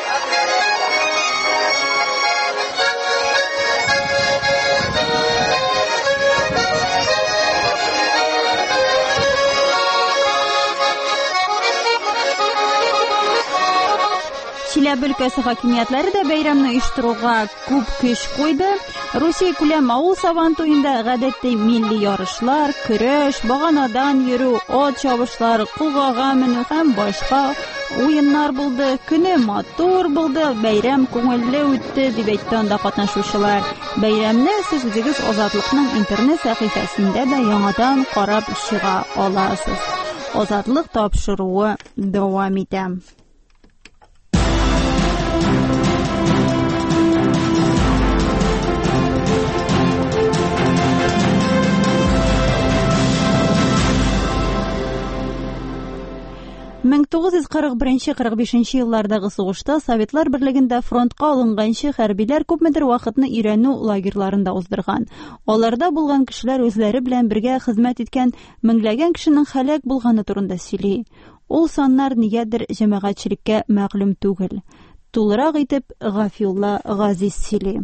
Чиләбе өлкәсе хакимиятләре дә бәйрәмне оештыруга күп көч куйды. Русия күләм авыл сабантуенда гадәттә милли ярышлар, көрәш, баганадан йөрү, ат чабышлар, кулгага менү һәм башка уеннар булды. Көне матур булды, бәйрәм күңелле үтте дип әйтте анда катнашучылар. Бәйрәмне сез үзегез Азатлыкның интернет сәхифәсендә дә яңадан карап чыга аласыз. Азатлык тапшыруы дәвам итә. мең тугыз йөз кырык беренче - кырык бишенче еллардагы сугышта Советлар берлегендә фронтка алынганчы хәрбиләр күпмедер вакытны өйрәнү лагерьларында уздырган. Аларда булган кешеләр үзләре белән бергә хезмәт иткән меңләгән кешенең һәлак булганы турында сөйли. Ул саннар нигәдер җәмәгатьчелеккә мәгълүм түгел. Тулырак итеп Гафиулла Газиз сөйли.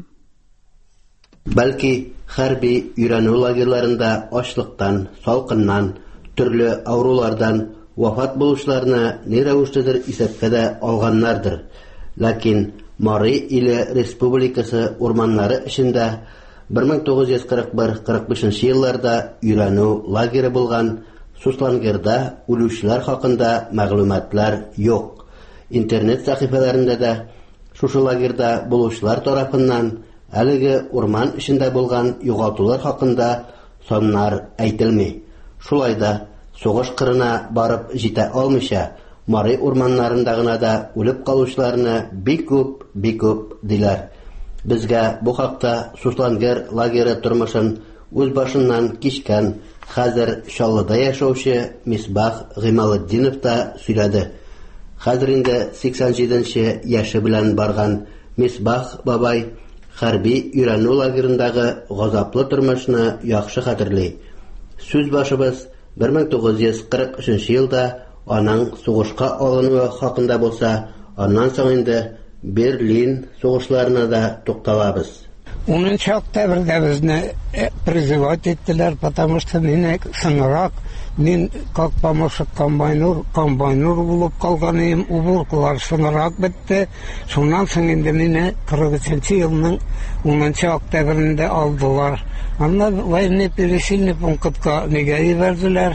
Бәлки, хәрби өйрәнү лагерьларында ачлыктан, салкыннан, төрле авырулардан вафат булышларны ни рәвештәдер исәпкә дә алганнардыр. Ләкин Мари иле республикасы урманнары эчендә мең тугыз йөз кырык бер - кырык бишенче елларда өйрәнү лагере булган Суслангерда үлүчеләр хакында мәгълүматлар юк. Интернет сәхифәләрендә дә шушы лагерда булучылар тарафыннан әлеге урман эчендә булган югалтулар хакында саннар әйтелми. Шулай да сугыш кырына барып җитә алмыйча, Мари урманнарында гына да үлеп калучыларны бик күп, бик күп диләр. Безгә бу хакта Суслангер лагере тормышын үз башыннан кичкән, хәзер Чаллыда яшәүче Мисбах Гыймалетдинов та сөйләде. Хәзер инде сиксән җиденче яше белән барган Мисбах бабай хәрби өйрәнү лагерындагы газаплы тормышны яхшы хәтерли. Сүз башыбыз мең тугыз йөз кырык өченче елда аның сугышка алынуы хакында булса, аннан соң инде Берлин сугышларына да тукталабыз. унынчы октябрьдә безне призывать иттеләр, потому что мине сынрак, мин как помощник комбайнер, комбайнер булып калганым, уборкалар сынрак бетте. Шуннан соң инде мине кырык өченче елның унынчы октябрендә алдылар. Анда военный пересильный пунктка нигә ибәрделәр,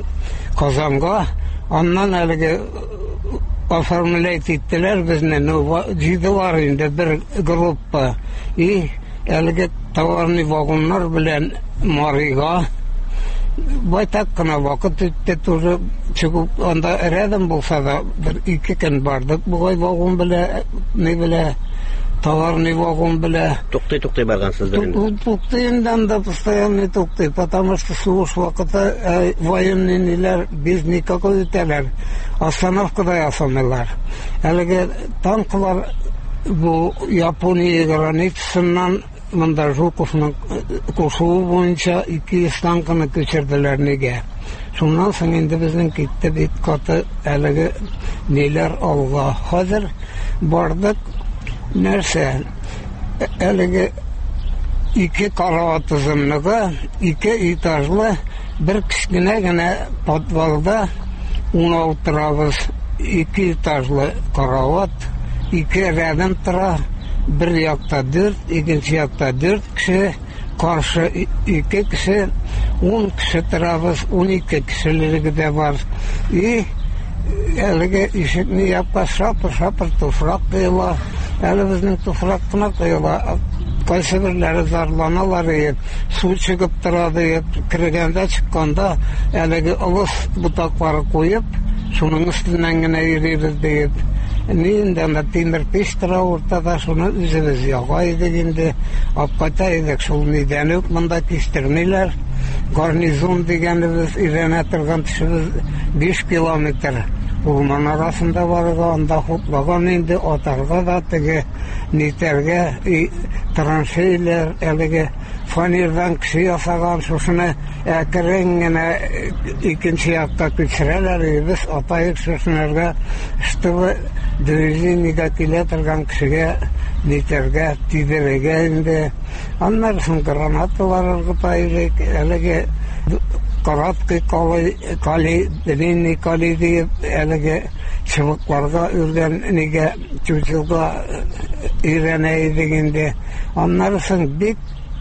Казанга. Аннан әлеге оформлять иттеләр безне, ну, җыйдылар инде бер группа. И әлеге товарный вагоннар белән Марига байтак кына вакыт үтте, тоже чыгып анда рядом булса да бер ике көн бардык бугай вагон белән, не белә, товарный вагон белән. Туктый-туктый баргансыз инде. Туктыйдан да постоянно туктый, потому что сугыш вакыты военныйлар без никакой үтәләр. Остановкада ясамыйлар. Әлеге танклар бу Япония границасыннан монда Жуковның кушуы буенча ике йөз танкны күчерделәр нигә. Шуннан соң инде безнең китте бит каты әлеге неләр алга. Хәзер бардык нәрсә? әлеге ике карават озынлыгы, ике этажлы bir кечкенә генә подвалда уна утырабыз. Ике этажлы карават, ике рядом тора, bir якта дүрт, икенче якта дүрт кеше, каршы ике кеше, ун кеше торабыз, ун ике кешелеге дә бар. И әлеге ишекне япка шапыр-шапыр туфрак кыйла, әле безнең туфрак кына кыйла. Кайсы бирләре зарланалар, су чыгып тора дип, кергәндә чыкканда әлеге олыс бутаклары куеп, шуның өстеннән генә йөрибез дип. Нинде анда тимер печ тора уртада, шуны үзебез ягай идек инде, апкайта идек, шул нидән үк монда кистермиләр. Гарнизон дигәнебез өйрәнә торган төшебез биш километр. Урман арасында барырга, анда хутлаган инде, атарга да теге нитәргә, траншейлер, әлеге фанердан кеше ясаган, шушыны әкрен генә икенче якка күчерәләр, без атайык шушынырга, чтобы движениегә килә торган кешегә нитәргә, тидерергә инде. Аннан соң гранаталар ыргыта идек, әлеге Караткы кали, длинный кали дип, әлеге чыбыкларга үргән нигә чучылга өйрәнә идек инде. Аннан соң бик,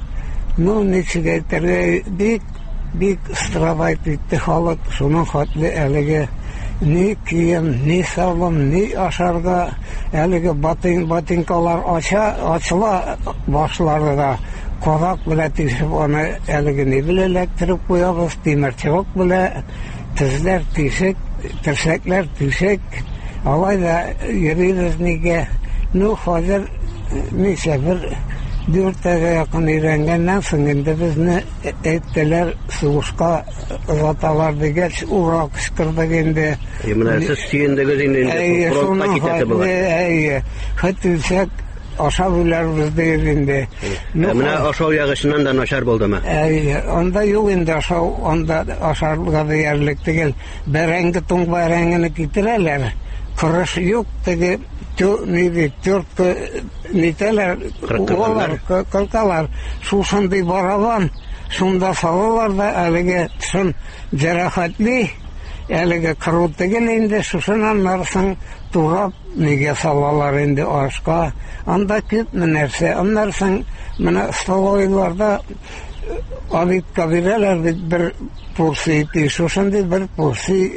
ну, ничек әйтергә, бик, бик страдайт итте халык, шуның хәтле әлеге ни кием, ни салым, ни ашарга, әлеге ботинкалар ачыла башлары да. Кадак белән тишеп, аны әлеге ни белән эләктереп куябыз, тимерчылык белән, тезләр тишек, терсәкләр тишек, алай да йөрибез нигә. Ну, хәзер ничә бер дүртәгә якын өйрәнгәннән соң инде безне әйттеләр, сугышка озаталар дигәч, ура кычкырдык инде. Менә сез сөендегез инде фронтка китәсе була. Әйе, хәтта ашау үләрбез дип инде. Менә ашау ягышыннан да начар булдымы? Әйе, анда юк инде ашау, анда ашарлыга диярлек түгел. Бәрәңге туң бәрәңгене китерәләр. Кырыш юк, теге ни төрткө нителәр, улар, кылкалар, шушындый барабан, шунда салалар да әлеге тышын җәрәхәтли, әлеге кыру түгел инде, шушынан нарсын турап нигә салалар инде ашка. Анда күпме нәрсә, аннан соң менә столовыйларда обедка бирәләр бит, бер порция ити, шушындый бер порция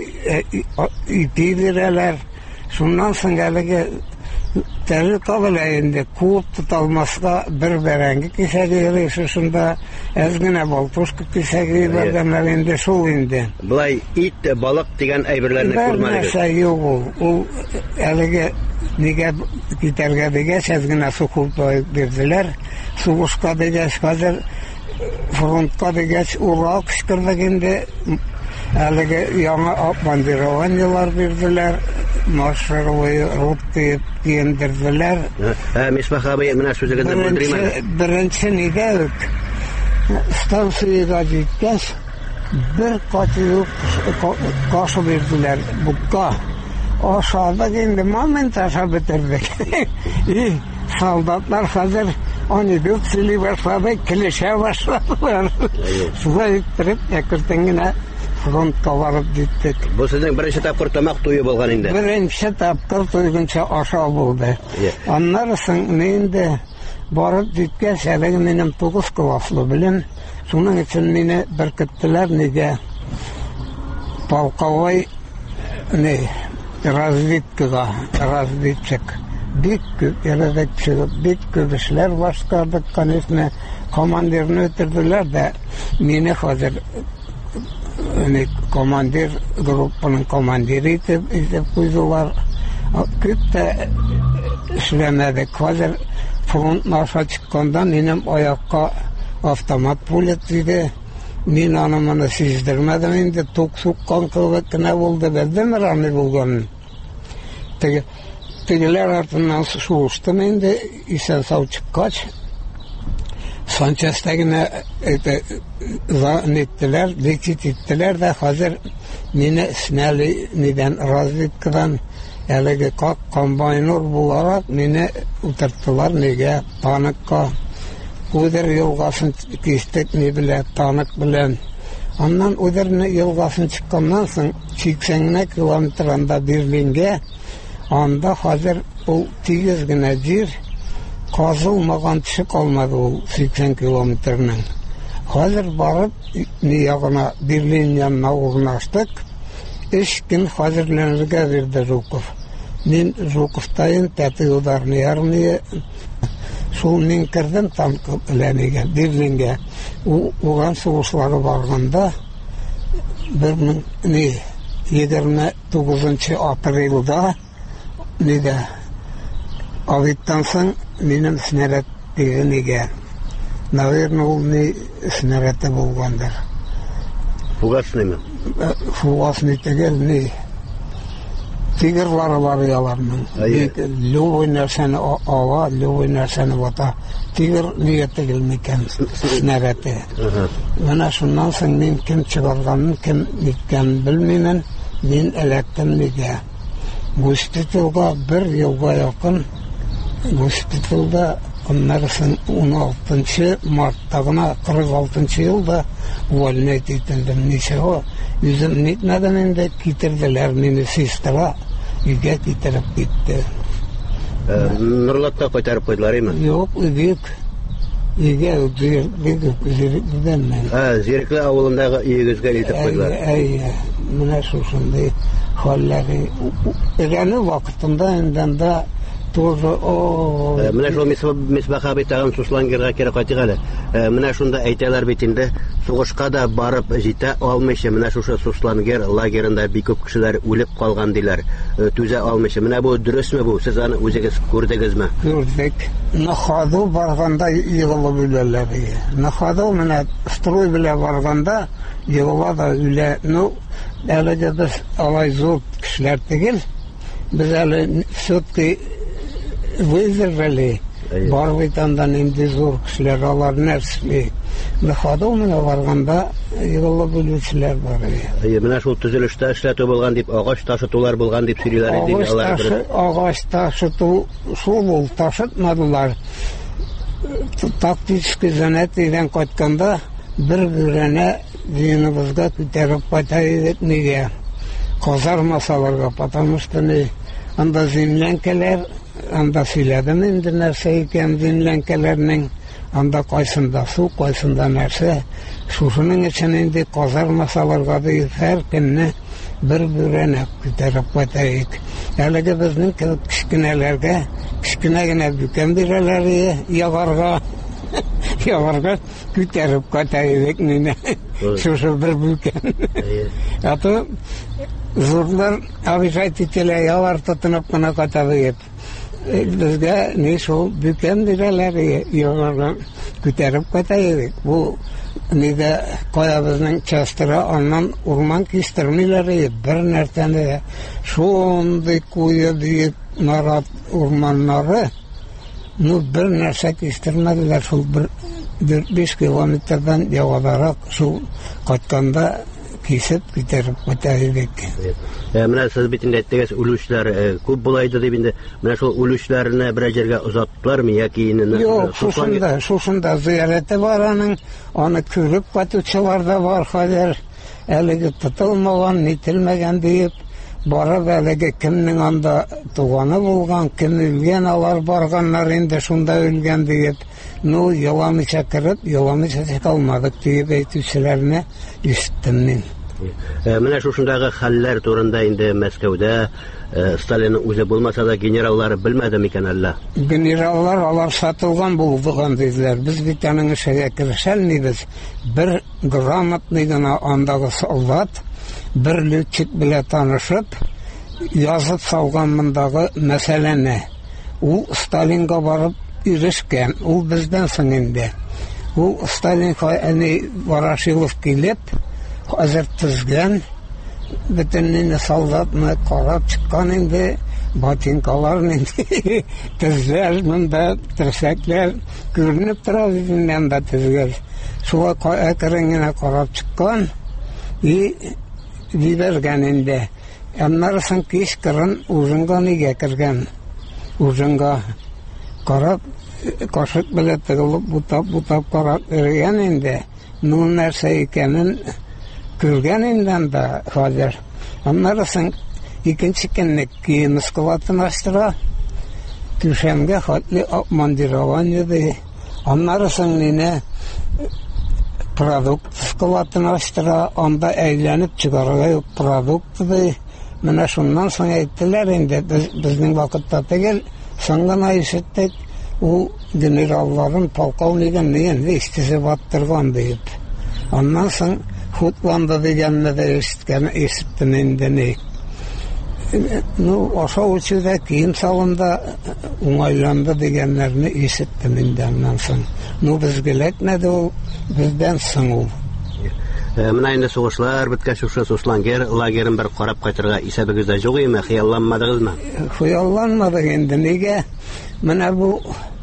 ити бирәләр. Шуннан соң әлеге тәре табыла инде, куып тоталмаска бер бәрәңге кисәге йөри, шушында әз генә балтушка кисәге бәргәннәр инде, шул инде. Булай ит, балык дигән әйберләрне күрмәдегез? Нәрсә юк ул. Ул әлеге нигә китәргә дигәч, әз генә сукып бирделәр. Сугышка дигәч, хәзер фронтка дигәч, ура кычкырдык инде. Әлеге яңа бандерованиялар бирделәр, маршировый ротты киендерделәр. Мисбах абый, менә сүзегезне белдерим. Беренче нигә үк станциягә җиткәч, бер катык кашы бирделәр букка. Ашадык инде, момент ашап бетердек. И солдатлар хәзер анекдот сөйли башлады, килешә башладылар. Шулай иттереп, әкертен генә фронтка барып җиттек. Бу сезнең беренче тапкыр тамак туе булган инде. Беренче тапкыр туйганча ашау булды. Аннан соң инде барып җиткәч, әлеге минем тугыз класслы белән, шуның өчен мине беркеттеләр нигә полковой не разведкага, разведчик. Бик күп ярдәм чыгып, бик күп эшләр башкардык, конечно, командирны өтерделәр дә, мине хәзер командир, группаның командиры итеп куйдылар. Күп тә эшләмәдек. Хәзер фронтка чыкканда минем аякка автомат пуля тиде. Мин аны моны сиздермәдем инде, тук суккан кебек кенә булды, белдем раны булганын. Теге тегеләр артыннан шуыштым инде, исән сау чыккач, Санчастагына это заниттеләр, дикит иттеләр дә, хәзер мине снәли нидән разведкадан әлеге как комбайнер буларак мине утырттылар неге таныкка. Үдер елгасын кистек не белән, танык белән. Аннан Үдер елгасын чыкканнан соң сиксән километр анда Берлингә, анда хәзер ул тигез генә җир, казылмаган төшө калмады ул сиксән километрның. Хәзер барып ни ягына Берлин янына урнаштык. Эш көн хәзерләнергә бирде Жуков. Мин Жуковтайын тәти ударны армия. Шул мин кердем танк белән Берлингә. Уган сугышлары барганда бер мең егерме тугызынчы апрельдә нидә авиттан соң минем снаряд тигәнегә. Наверное, ул ни снаряды булгандыр. Фугасныймы? Фугасный түгел, ни тигрлары бар яларның. Любой нәрсәне ала, любой нәрсәне вата. Тигр нигә түгел микән снаряды. Менә шуннан соң мин кем чыгарганын, кем ниткән белмимен, мин эләктем нигә. Госпитальгә бер елга якын госпитальдә Onlar için on altıncı Mart'ta kırk altıncı yılda увольнять edildim. Neyse o yüzüm nitmeden önce getirdiler beni sistere. Üge getirip gitti. Nurlat'ta koytarıp koydular mı? Yok, ügük. Üge ügüden ben. Zirikli avulundağı ügüzge itip koydular. Ey, mına şuşunday halleri. Egeni vakitinde önden de Тоже о. Менә шул Мисбаха бит тагын суслангырга кирәк кайтык әле. Менә шунда әйтәләр бит инде, сугышка да барып җитә алмыйча, менә шушы суслангыр лагерында бик күп кешеләр үлеп калган диләр. Түзә алмыйча. Менә бу дөресме бу? Сез аны үзегез күрдегезме? Күрдек. Нахаду барганда йыгылып үләләр. Нахаду менә строй белән барганда йыгыла да үлә. Ну, әлегә без алай зур кешеләр түгел. Без әле все-таки выиграли. Барвитандан инде зур кешеләр алар нәрсә. Нахаду менә барганда йыгылып үлүчеләр бар. Менә шул төзелештә эшләтү булган дип, агач ташытулар булган дип сөйлиләр иде алар. Агач ташыту шул ул ташытмадылар. Тактик занятиедән кайтканда бер бүрәнә динебезгә күтәреп кайтайдык нигә. Казармасаларга, потому что не анда землянкалар, анда сөйләдем инде нәрсә икән землянкаларның, анда кайсында су, кайсында нәрсә. Шушының өчен инде казармасаларга да һәр көнне бер бүрәнә күтәреп кайтайык. Әлегә безнең кечкенәләргә, кечкенә генә бүкән бирәләр, ягарга, ягарга күтәреп кайтайык мине. Шушы бер бүкән. Аты Зурлар обижать ителә, ялар тотынып кына кайтабыйып. Безгә ни шул бүкән бирәләр, ягарга күтәреп кайтайык. Бу нидә каябызның частыра, аннан урман кистермиләр, бер нәрсәне шундый куе диеп нарат урманнары. Ну бер нәрсә кистермәделәр, шул бер биш километрдан ягарак шул кайтканда кисеп китереп кайтайык. Менә сез бит инде әйттегез, үлүчләр күп булайды дип инде. Менә шул үлүчләрне бер җиргә озаттылармы яки инде? Юк, шушында, шушында зыяраты бар аның, аны күреп кайтучылар да бар хәзер. Әлеге тотылмаган, нителмәгән дип барып әлеге кемнең анда туганы булган, кем үлгән, алар барганнар инде шунда үлгән дип. Ну, яламыйча кереп, яламыйча калмадык дип әйтүчеләрне ишеттем мин. Менә шушындагы хәлләр турында инде Мәскәүдә Сталин үзе булмаса да генераллар белмәде микән әллә? Генераллар алар сатылган булдыган диделәр. Без бит аның эшенә керешәлмибез. Бер грамотный гына андагы солдат бер летчик белән танышып, язып салган мондагы мәсьәләне. Ул Сталинга барып ирешкән. Ул бездән соң инде. Ул Сталин хәни Ворошилов килеп, хәзер тезгән, бөтенне солдатны карап чыккан инде, ботинкаларны тезләр, монда терсәкләр күренеп тора дигән да тезгән. Шуңа әкрен генә карап чыккан и дибәргән инде. Аннарысын кеш кырын ужынга неге кірген. Ужынга қарап, қашық біле тығылып, бұтап-бұтап қарап өрген енді. Ну нәрсе екенін көрген енді да қазір. Аннарысын икенче кеннек кейін мысқылатын аштыра. Түшемге хатли обмандирование ди. Аннарысын нене продукт скалатын аштыра, анда әйленіп чыгарга продукт ди. Менә шуннан соң әйттеләр инде, безнең вакытта түгел, соң гына ишеттек, ул генералларын полковнигын нигән истизеп аттырган дип. Аннан соң хутланды дигәнне дә ишеткән, ишеттем инде ни. Ну, ашау içinde киім салында уңайланды дигәннәрне ишеттем инде аннан соң. Ну, безгә эләкмәде ул, бездән соң ул. Менә инде сугышлар беткәч, шушы суслангер лагерен бер карап кайтырга исәбегездә юк име, хыялланмадыгызмы? Хыялланмадык инде. Нигә? Менә бу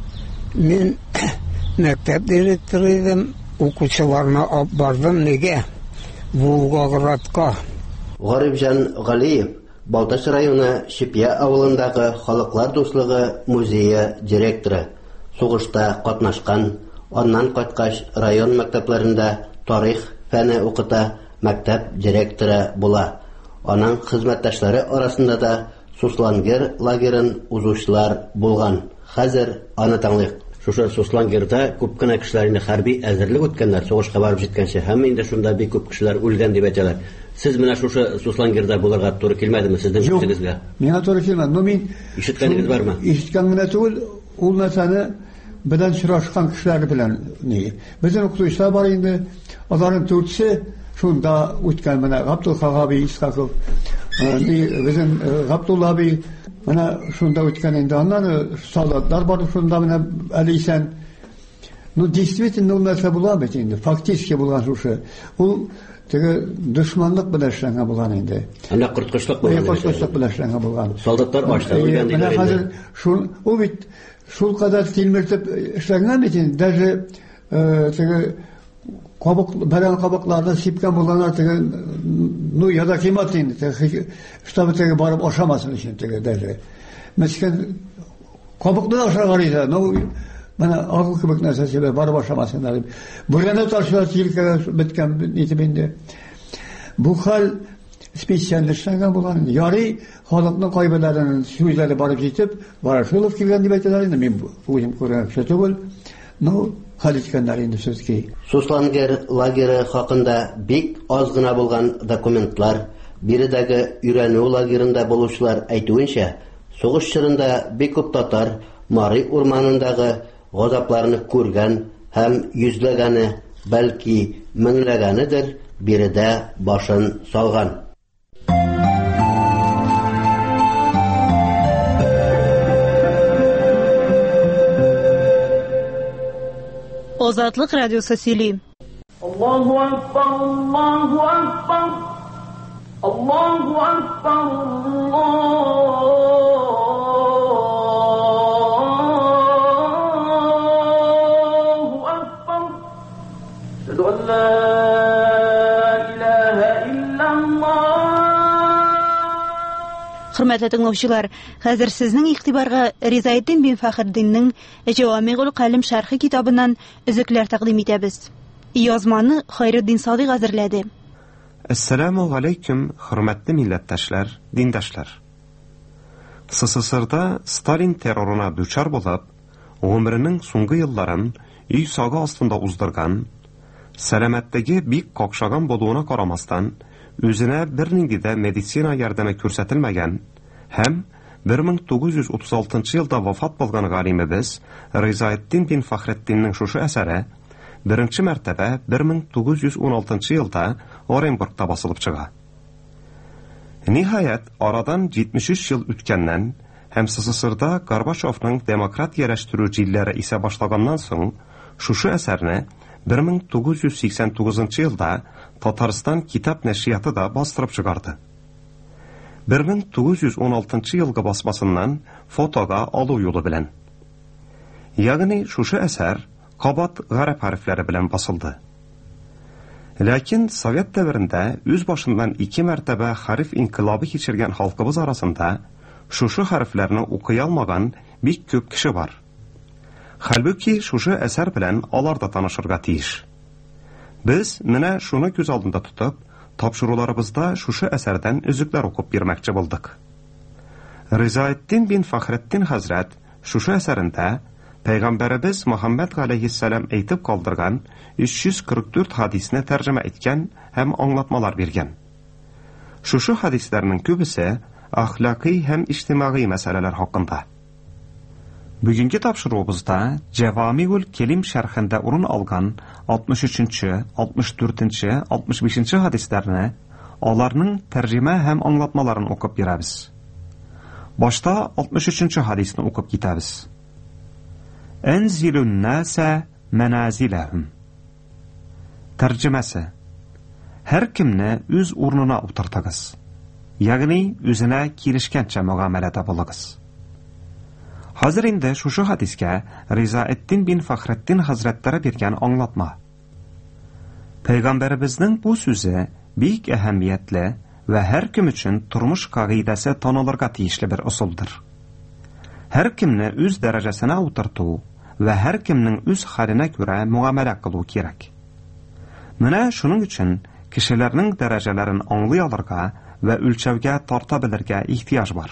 мин мәктәп директоры идем, укучыларны алып бардым. Нигә? Волгоградка. Гарифҗан Галиев Балтач районы Шипья авылындагы Халыклар дуслыгы музее директоры. Сугышта катнашкан, аннан кайткач район мәктәпләрендә тарих фәне укыта, мәктәп директоры була. Аның хезмәттәшләре арасында да Суслангер лагерен узучылар булган. Хәзер аны таңлыйк. Шушы Суслангерда күп кенә кешеләр инде хәрби әзерлек үткәннәр, сугышка барып җиткәнче, һәм инде шунда бик күп кешеләр үлгән дип әйтәләр. Сез менә шушы Суслангерда булырга туры килмәдеме сезнең үтегезгә? Миңа туры килмәде. Ну мин ишеткәнегез бармы? Ишеткән генә түгел, ул нәрсәне белән очрашкан кешеләр белән ни. Безнең укытучылар бар инде, аларның төртсе шунда үткән менә Габдул Хагаби Исхаков, ни безнең Габдулла аби менә шунда үткән инде. Аннан солдатлар бар шунда менә Алисән. Ну действительно ул нәрсә була бит инде, фактически булган шушы. Ул теге дошманлык белән эшләнгән булган инде. Анда корткышлык булган. Корткышлык белән эшләнгән булган. Солдатлар башта үлгән дигән. Менә хәзер шул ул бит шул кадәр тилмертеп эшләнгән бит инде. Даже теге кабык бәрән кабыкларны сипкән булганнар теге ну яда кимат инде. Теге штабы теге барып ашамасын өчен теге даже. Мәскән кабыкны ашаган иде. Ну менә агыл кебек нәрсәсе барып ашамасыннар дип. Бүрәнә ташлар килкәгә беткән итеп инде. Бу хәл специалистларга булган. Ярый, халыкның кайберләренең сүзләре барып җитеп, Ворошилов килгән дип әйтәләр инде. Мин үзем күргән кеше түгел. Ну, хәл иткәннәр инде сүзки. Суслангер лагере хакында бик аз гына булган документлар, биредәге өйрәнү лагерында булучылар әйтүенчә, сугыш чорында бик күп татар Мари урманындагы газапларны күргән һәм йөзләгәне, бәлки меңләгәнедер, биредә башын салган. Азатлык радиосы сөйли. Аллаһу акбар, Аллаһу акбар. Аллаһу акбар. Аллаһу акбар. Шәһадә ан ла илаһа иллаллаһ. Хөрмәтле тыңлаучылар, хәзер сезнең игътибарга Ризаетдин бин Фәхреддиннең Җавамигул Калим шәрхи китабыннан өзекләр тәкъдим итәбез. Язманы Хайретдин Садыйк әзерләде. Ассаламу алейкум, хөрмәтле милләттәшләр, диндәшләр. СССРда Сталин террорына дучар булып, гомеренең соңгы елларын өй сагы астында уздырган, сәламәтлеге бик какшаган булуына карамастан, үзенә бернинди дә медицина ярдәме күрсәтелмәгән һәм бер мең тугыз йөз утыз алтынчы елда вафат булган галимебез Ризаетдин бин Фәхреддиннең шушы әсәре беренче мәртәбә бер мең тугыз йөз ун алтынчы елда Оренбургта басылып чыга. Ниһаять, арадан җитмеш өч ел үткәннән һәм СССРда Горбачевның демократияләштерү җилләре исә башлаганнан соң шушы әсәрне бер мең тугыз йөз сиксән тугызынчы елда Татарстан китап нәшрияты да бастырып чыгарды. бер мең тугыз йөз ун алтынчы елгы басмасыннан фотога алу юлы белән. Ягъни шушы әсәр кабат гарәп хәрефләре белән басылды. Ләкин Совет дәверендә үз башыннан ике мәртәбә хәреф инкилабы кичергән халкыбыз арасында шушы хәрефләрне укый алмаган бик күп кеше бар. Хәлбуки шушы әсәр белән алар да танышырга тиеш. Без менә шуны күз алдында тотып, тапшыруларыбызда шушы әсәрдән өзекләр укып бирмәкче булдык. Ризаэтдин бин Фахретдин хәзрәт шушы әсәрендә Пәйгамбәребез Мөхәммәд галәйһиссәлам әйтеп калдырган өч йөз кырык дүрт хадисне тәрҗемә иткән һәм аңлатмалар биргән. Шушы хадисләрнең күбесе әхлакый һәм иҗтимагый мәсьәләләр хакында. Бүгенге тапшыруыбызда Җавамиул Келим шәрхендә урын алган алтмыш өченче, алтмыш дүртенче, алтмыш бишенче хадисләрне, аларның тәрҗемә һәм аңлатмаларын укып бирәбез. Башта алтмыш өченче хадисны укып китәбез. Энзилун наса маназилахум. Тәрҗемәсе: һәр кемне үз урынына утыртыгыз. Ягъни үзенә килешкәнчә мөгамәләдә булыгыз. Хәзер инде шушы хадискә Ризаэтдин бин Фахретдин хәзрәтләре биргән аңлатма. Пәйгамбәребезнең бу сүзе бик әһәмиятле ва һәр кем өчен тормыш кагыйдәсе танылырга тиешле бер усулдыр. Һәр кемне үз дәрәҗәсенә утырту ва һәр кемнең үз хәленә күрә мөгамәлә кылу кирәк. Менә шуның өчен кешеләрнең дәрәҗәләрен аңлый алырга ва үлчәүгә тарта белергә ихтияҗ бар.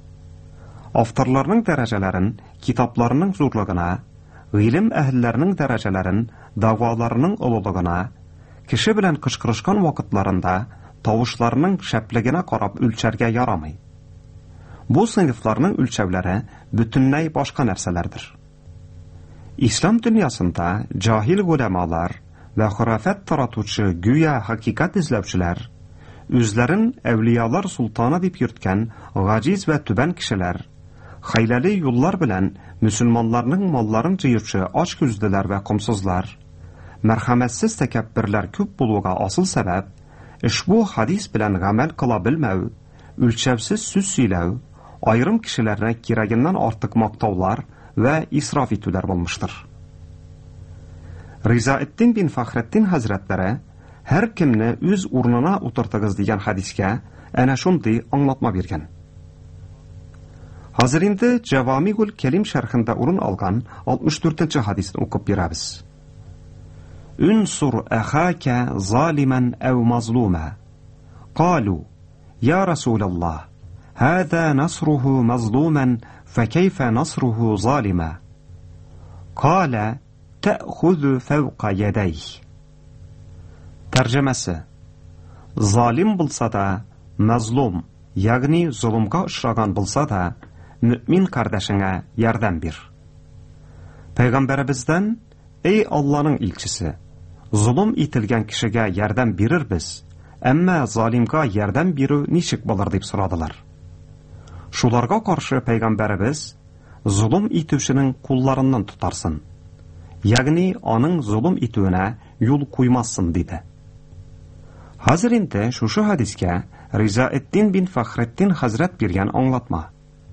Авторларның дәрәҗәләрен китапларының зурлыгына, гыйлем әһелләренең дәрәҗәләрен даваларының олылыгына, кеше белән кышкырышкан вакытларында тавышларының шәплегенә карап үлчәргә ярамый. Бу сыйныфларның үлчәүләре бөтенләй башка нәрсәләрдер. Ислам дөньясында җаһил гуламалар ва хурафат таратучы гүя хакыйкать эзләүчеләр, үзләрен әвлиялар султаны дип йөрткән гаҗиз ва түбән кешеләр, хәйләле юллар белән мөселманнарның малларын җыючы ач күзлеләр ва комсызлар, мәрхәмәтсез тәкәбберләр күп булуга асыл сәбәп ошбу хадис белән гамәл кыла белмәү, үлчәүсез сүз сөйләү, айрым кешеләрне кирәгеннән артык мактаулар ва исраф итүләр булмыштыр. Ризаэтдин бин Фахретдин хәзрәтләре һәр кемне үз урынына утыртыгыз дигән хадискә әнә шундый аңлатма биргән. Хәзер инде Җавамиул Келим шәрхендә урын алган алтмыш дүртенче хадисны укып бирәбез. Унсур ахака залиман ау мазлума. قالوا يا رسول الله هذا نصره مظلوما فكيف نصره ظالما؟ قال تأخذ فوق يديه. Тәрҗемәсе: Залим булса да, мазлум, ягъни зулымга очраган булса да, мөмин кардәшеңә ярдәм бир. Пәйгамбәребездән: "Эй Аллаһның илчесе, зулым ителгән кешегә ярдәм бирербез, әмма залимга ярдәм бирү ничек булыр?" дип сорадылар. Шуларга каршы Пәйгамбәребез: "Зулым итүченең кулларыннан тутарсын, ягъни аның зулым итүенә юл куймасын" диде. Хәзер инде шушы хадискә Ризаэтдин бин Фахретдин хәзрәт биргән аңлатма.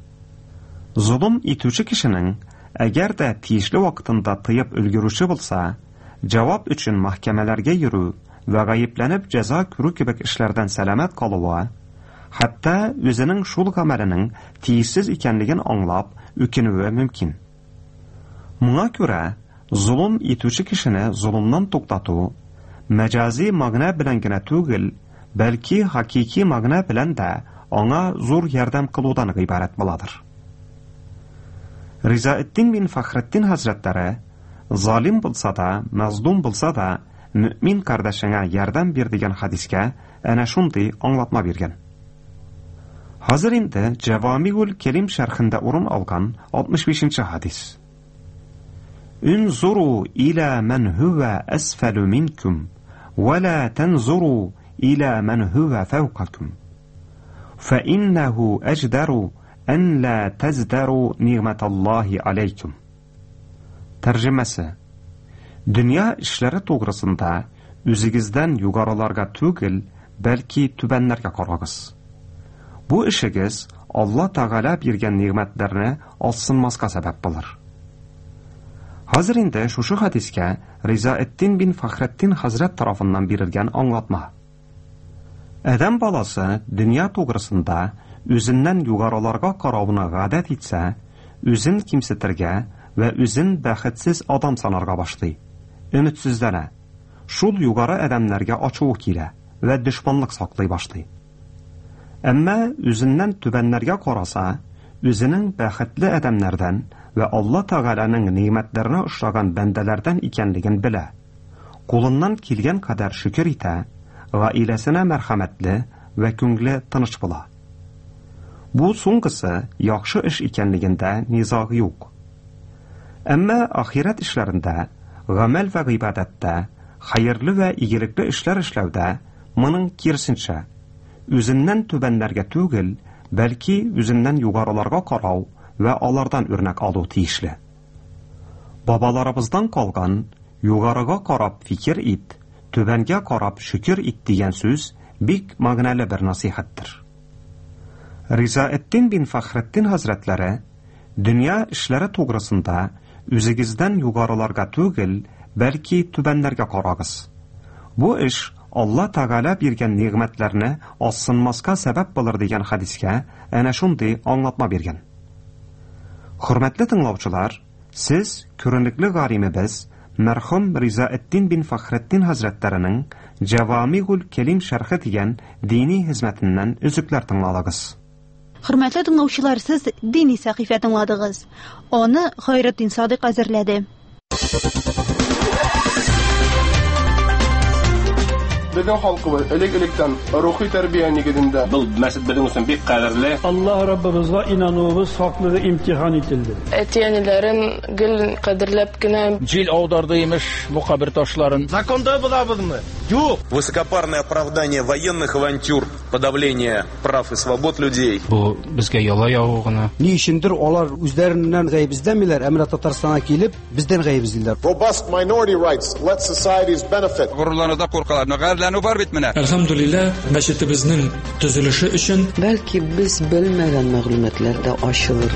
Зулым итүче кешенең әгәр дә тиешле вакытында тыеп өлгерүче булса, җавап өчен мәхкәмәләргә йөрү ва гаепләнеп җәза күрү кебек эшләрдән сәламәт калуы, хәтта үзенең шул гамәленең тиессез икәнлеген аңлап үкенүе мөмкин. Моңа күрә зулым итүче кешене зулымнан туктату мәҗази мәгънә белән генә түгел, бәлки хакыйкый мәгънә белән дә аңа зур ярдәм кылудан гыйбарәт буладыр. Ризаэтдин бин Фахретдин хәзрәтләре залим булса да, мазлум булса да, мөмин кардәшеңә ярдәм бир дигән хадискә әнә шундый аңлатма биргән. Хәзер инде Җавамиул Келим шәрхендә урын алган алтмыш бишенче хадис. Унзуру иля ман хува асфалу минкум ва ла танзуру иля ман хува фавкакум фа иннаху аждару ан ла таздару ниъматаллахи алейкум. Тәрҗемәсе: Дөнья эшләре тугрысында үзегездән югарыларга түгел, бәлки түбәннәргә карагыз. Бу эшегез Алла Тәгалә биргән ниъмәтләрне алсынмаска сәбәп булыр. Хәзер инде шушы хадискә Ризаэттин бин Фахретдин хәзрәт тарафыннан бирелгән аңлатма. Адам баласы дөнья тугрысында үзеннән югарыларга карауны гадәт итсә, үзен кимсетергә вә үзен бәхетсез адам санарга башлый. Өметсезләнә. Шул югары адәмнәргә ачуы килә вә дошманлык саклый башлый. Әмма үзеннән түбәннәргә караса, үзенең бәхетле адәмнәрдән вә Алла Тәгаләнең ниъмәтләренә ошаган бәндәләрдән икәнлеген белә. Кулыннан килгән кадәр шөкер итә, гаиләсенә мәрхәмәтле вә күңеле тыныч була. Бу соңгысы яхшы эш икәнлегендә низаг юк. Әмма ахират эшләрендә, гамәл вә гыйбадәттә, хәерле вә игелекле эшләр эшләүдә моның кирсенчә, үзеннән түбәннәргә түгел, бәлки үзеннән югарыларга карау вә алардан үрнәк алу тиешле. Бабаларыбыздан калган югарыга карап фикер ит, түбәнгә карап шөкер ит дигән сүз бик мәгънәле бер насихаттыр. Ризаэттин бин Фахретдин хәзрәтләре дөнья эшләре тугрысында үзегездән югарыларга түгел, бәлки түбәннәргә карагыз. Бу эш Алла Тәгалә биргән ниъмәтләрне ассынмаска сәбәп булыр дигән хадискә әнә шундый аңлатма биргән. Хөрмәтле тыңлаучылар, сез күренекле галимебез мәрхүм Ризаэттин бин Фахретдин хәзрәтләренең Җавамигул Кәлим шәрхе дигән дини хезмәтеннән үзекләр тыңладыгыз. Хөрмәтле тыңлаучылар, сез дини сәхифә тыңладыгыз. Аны Гайретдин Садык әзерләде. Безнең халкыбыз элек-электән рухи тәрбия нигезендә. Бу мәсҗид безнең өчен бик кадерле. Аллаһ Раббыбызга инануыбыз хаклыгы имтихан ителде. Әтиәниләрен гел кадерләп кенә җил аударды имеш бу кабер ташларын. Законда булабызмы? Юк. Высокопарное оправдание военных авантюр, подавление прав и свобод людей. Бу безгә яла яву гына. Ни өчендер алар үзләреннән гаеп эзләмиләр, әмма Татарстанга килеп, бездән гаеп эзлиләр. Robust minority rights let societies benefit. Горурларда куркалар, гайрләнү бар бит менә. Әлхәмдүлилләh, мәчетебезнең төзелеше өчен бәлки без белмәгән мәгълүматлар да ачылыр.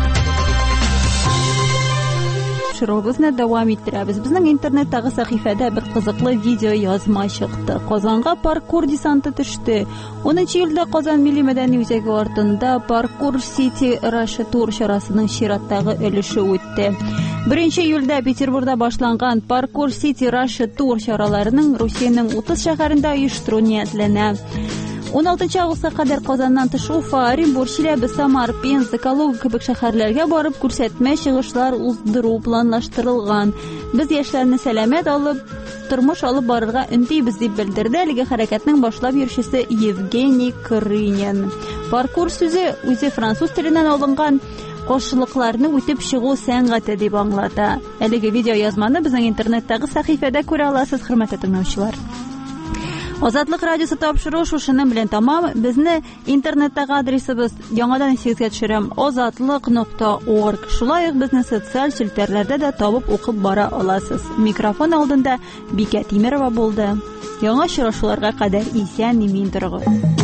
Шоробызны дәвам иттерәбез. Безнең интернеттагы сәхифәдә бер кызыклы видео язма чыкты. Казанга паркур десанты төште. унынчы июльдә Казан милли мәдәни үзәге артында Паркур City Russia Tour чарасының чираттагы өлеше үтте. беренче июльдә Петербургда башланган Паркур City Russia Tour чараларының Русиянең утыз шәһәрендә оештыру ниятләнә. он алтынчы августка кадәр Казаннан тыш Уфа, Оренбург, Чиләбе, Самар, Пенза, Калуга кебек шәһәрләргә барып күрсәтмә чыгышлар уздыру планлаштырылган. Без яшьләрне сәламәт алып, тормыш алып барырга өндибез дип белдерде әлеге хәрәкәтнең башлап йөрүчесе Евгений Крынин. Паркур сүзе үзе француз теленнән алынган каршылыкларны үтеп чыгу сәнгате дип аңлата. Әлеге видео язманы безнең интернеттагы сәхифәдә күрә аласыз, хөрмәтле тыңлаучылар. Азатлык радиосы тапшыру шушының белән тамам. Безне интернеттагы адресыбыз яңадан сигезгә төшерәм азатлык нокта орг. Шулай ук безне социаль челтәрләрдә дә табып укып бара аласыз. Микрофон алдында Бикә Тимерова булды. Яңа очрашуларга кадәр исән-имин торыгыз.